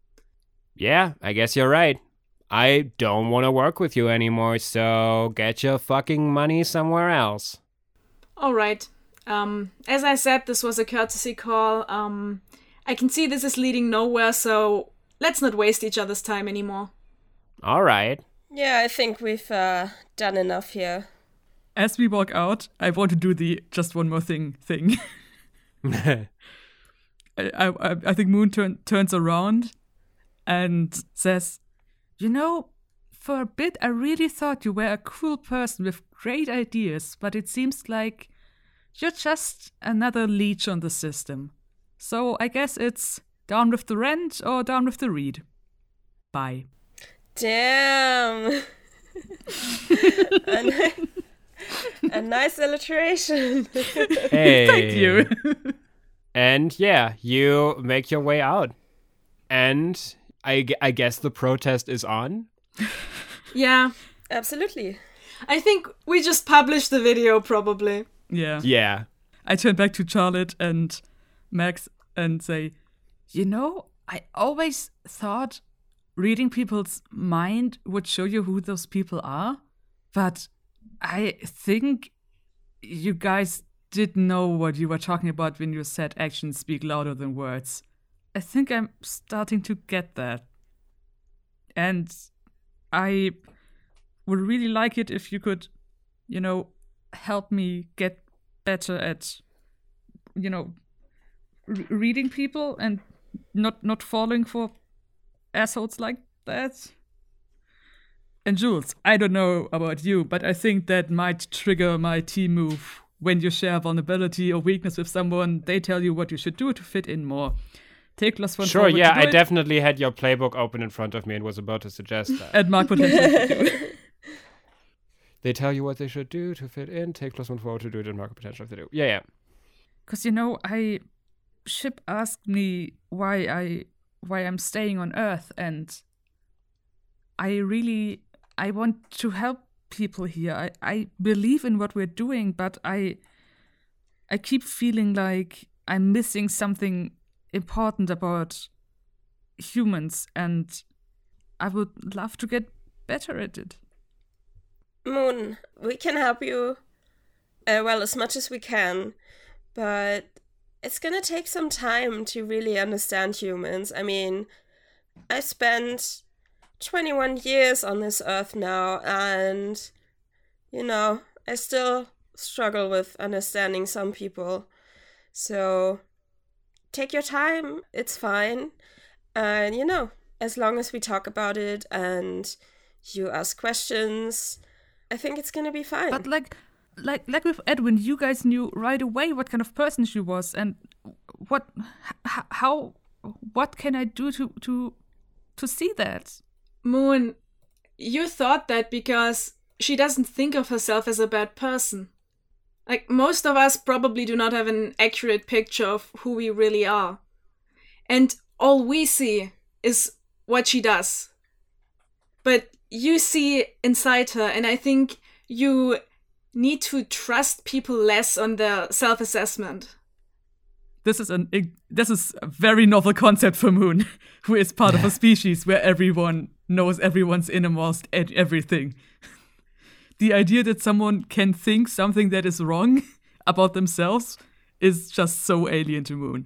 Yeah, I guess you're right. I don't want to work with you anymore, so get your fucking money somewhere else.
All right. Um, as I said, this was a courtesy call. Um, I can see this is leading nowhere, so let's not waste each other's time anymore.
All right.
Yeah, I think we've uh, done enough here.
As we walk out, I want to do the just one more thing thing. I, I I think Moon turn, turns around and says, you know, for a bit I really thought you were a cool person with great ideas, but it seems like you're just another leech on the system. So I guess it's down with the rent or down with the read. Bye.
Damn. a, ni- a nice alliteration.
Hey.
Thank you.
And yeah, you make your way out. And I, gu- I guess the protest is on?
Yeah.
Absolutely.
I think we just published the video, probably.
Yeah.
Yeah.
I turn back to Charlotte and Max and say, you know, I always thought reading people's mind would show you who those people are, but I think you guys did know what you were talking about when you said actions speak louder than words. I think I'm starting to get that. And I would really like it if you could, you know, help me get better at, you know, r- reading people and not not falling for assholes like that. And Jules, I don't know about you, but I think that might trigger my team move. When you share vulnerability or weakness with someone, they tell you what you should do to fit in more. Take plus one.
Sure, yeah, I
it.
definitely had your playbook open in front of me and was about to suggest that.
And mark potential to do.
They tell you what they should do to fit in, take plus one forward to do it, and mark a potential if they do. Yeah, yeah.
Because, you know, I ship asked me why I why I'm staying on Earth, and I really I want to help people here. I, I believe in what we're doing, but I I keep feeling like I'm missing something important about humans, and I would love to get better at it.
Moon, we can help you, uh, well, as much as we can, but it's gonna take some time to really understand humans. I mean, I spent twenty-one years on this earth now, and, you know, I still struggle with understanding some people. So, take your time, it's fine. And, you know, as long as we talk about it and you ask questions, I think it's gonna be fine.
But like, like, like with Edwin, you guys knew right away what kind of person she was, and what, h- how, what can I do to to to see that?
Moon, you thought that because she doesn't think of herself as a bad person. Like, most of us probably do not have an accurate picture of who we really are. And all we see is what she does. But you see inside her, and I think you need to trust people less on their self-assessment.
This is an this is a very novel concept for Moon, who is part of a species where everyone knows everyone's innermost ed- everything. The idea that someone can think something that is wrong about themselves is just so alien to Moon.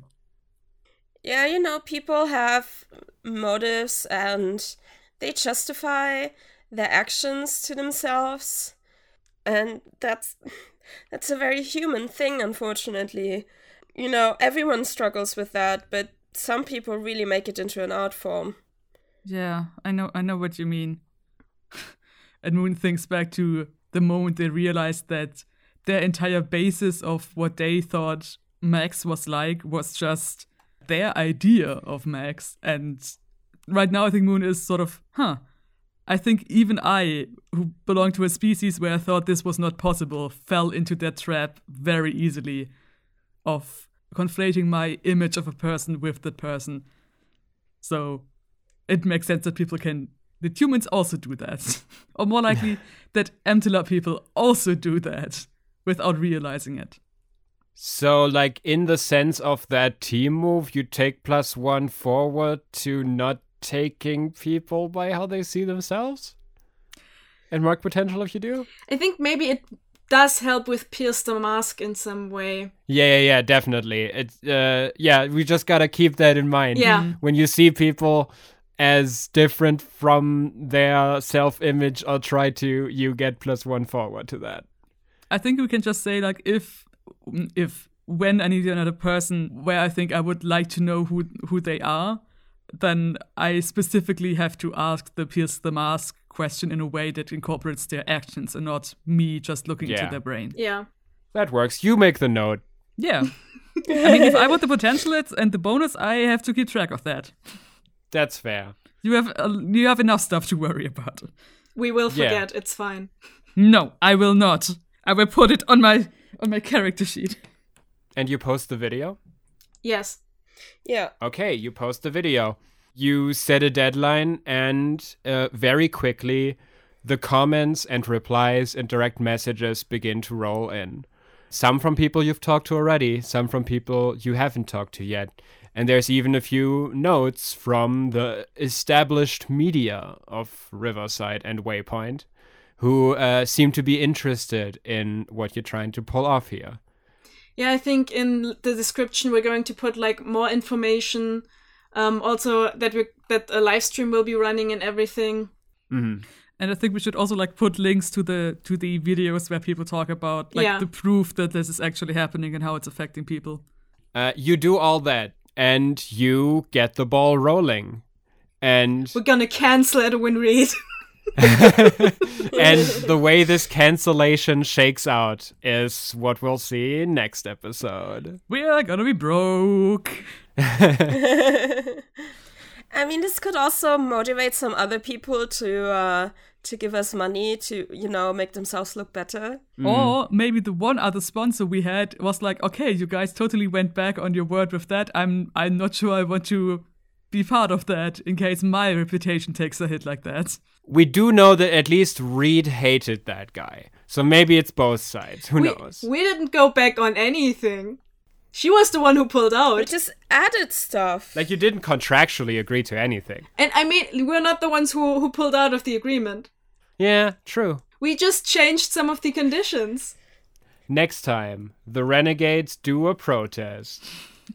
Yeah, you know, people have motives and they justify their actions to themselves. And that's that's a very human thing, unfortunately. You know, everyone struggles with that, but some people really make it into an art form.
Yeah, I know I know what you mean. And Moon thinks back to the moment they realized that their entire basis of what they thought Max was like was just their idea of Max. And right now I think Moon is sort of, huh, I think even I, who belong to a species where I thought this was not possible, fell into that trap very easily of conflating my image of a person with that person. So it makes sense that people can, that humans also do that. Or more likely, that Emtala people also do that without realizing it.
So, like, in the sense of that team move, you take plus one forward to not taking people by how they see themselves? And mark potential if you do?
I think maybe it does help with Pierce the Mask in some way.
Yeah, yeah, yeah, definitely. It's, uh, yeah, we just gotta keep that in mind.
Yeah.
When you see people as different from their self-image, or try to, you get plus one forward to that.
I think we can just say, like, if if when I need another person where I think I would like to know who who they are, then I specifically have to ask the Pierce the Mask question in a way that incorporates their actions and not me just looking
Yeah.
into their brain.
Yeah.
That works. You make the note.
Yeah. I mean, if I want the potential it's, and the bonus, I have to keep track of that.
That's fair.
You have uh, you have enough stuff to worry about.
We will
Yeah.
forget, it's fine.
No, I will not. I will put it on my on my character sheet.
And you post the video?
Yes.
Yeah.
Okay, you post the video. You set a deadline, and uh, very quickly, the comments and replies and direct messages begin to roll in. Some from people you've talked to already, some from people you haven't talked to yet. And there's even a few notes from the established media of Riverside and Waypoint, who uh, seem to be interested in what you're trying to pull off here.
Yeah, I think in the description we're going to put like more information. Um, also that we that a live stream will be running and everything.
Mm-hmm.
And I think we should also like put links to the to the videos where people talk about like
Yeah.
the proof that this is actually happening and how it's affecting people.
Uh, you do all that, and you get the ball rolling. And
We're gonna cancel Edwin Reed.
and the way this cancellation shakes out is what we'll see next episode.
We are gonna be broke.
I mean, this could also motivate some other people to uh, to give us money to, you know, make themselves look better.
Mm. Or maybe the one other sponsor we had was like, okay, you guys totally went back on your word with that. I'm I'm not sure I want to be part of that in case my reputation takes a hit like that.
We do know that at least Reed hated that guy. So maybe it's both sides. Who
we,
knows?
We didn't go back on anything. She was the one who pulled out.
We just added stuff.
Like, you didn't contractually agree to anything.
And I mean, we're not the ones who, who pulled out of the agreement.
Yeah, true.
We just changed some of the conditions.
Next time, the Renegades do a protest.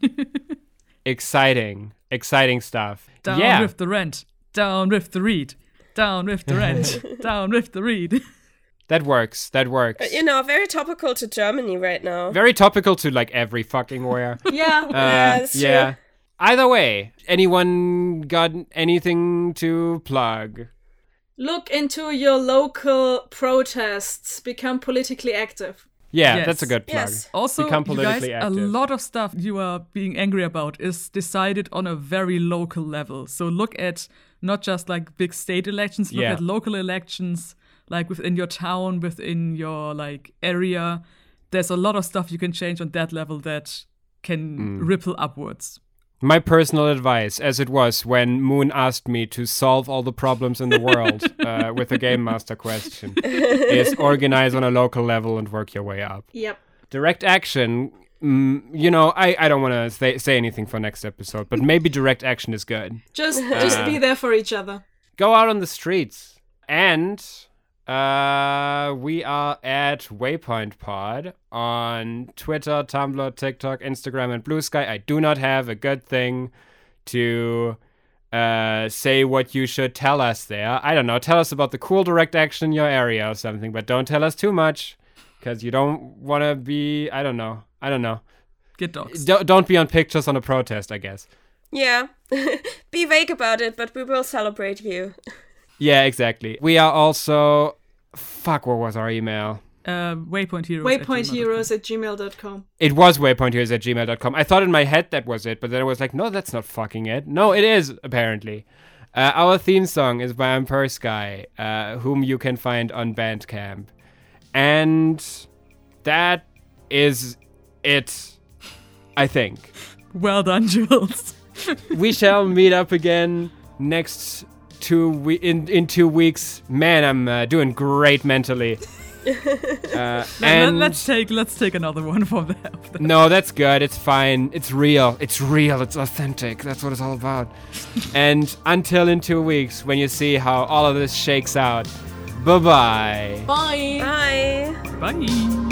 Exciting. Exciting stuff.
Down
yeah.
with the rent. Down with the Reed. Down with the rent. Down with the Reed.
That works. That works.
You know, very topical to Germany right now.
Very topical to, like, every fucking where.
Yeah.
Uh,
yeah, that's
yeah.
true.
Either way, anyone got anything to plug?
Look into your local protests. Become politically active.
Yeah,
Yes.
that's a good plug.
Yes.
Also,
Become
you guys,
politically
a
active.
lot of stuff you are being angry about is decided on a very local level. So look at not just like big state elections, look
Yeah.
at local elections, like within your town, within your like area. There's a lot of stuff you can change on that level that can
Mm.
ripple upwards.
My personal advice, as it was when Moon asked me to solve all the problems in the world uh, with the Game Master question, is organize on a local level and work your way up.
Yep.
Direct action, mm, you know, I, I don't want to say, say anything for next episode, but maybe direct action is good.
Just just be there for each other.
Go out on the streets. And uh, we are at Waypoint Pod on Twitter, Tumblr, TikTok, Instagram, and Blue Sky. I do not have a good thing to uh, say what you should tell us there. I don't know. Tell us about the cool direct action in your area or something, but don't tell us too much because you don't want to be, I don't know. I don't know.
Get dogs.
Don't, don't be on pictures on a protest, I guess.
Yeah. Be vague about it, but we will celebrate you.
Yeah, exactly. We are also... Fuck, what was our email?
Uh, Waypoint Heroes.
Waypoint Heroes at gmail dot com.
It was waypointheroes at gmail dot com. I thought in my head that was it, but then I was like, no, that's not fucking it. No, it is, apparently. Uh, our theme song is by Ampere Sky, uh, whom you can find on Bandcamp. And that is it, I think.
Well done, Jules.
We shall meet up again next two we- in, in two weeks. Man, I'm uh, doing great mentally. Uh, and
Let, us take let's take another one from there.
no, that's good. It's fine. It's real. It's real. It's authentic. That's what it's all about. And until in two weeks, when you see how all of this shakes out, bye-bye.
Bye.
Bye.
Bye.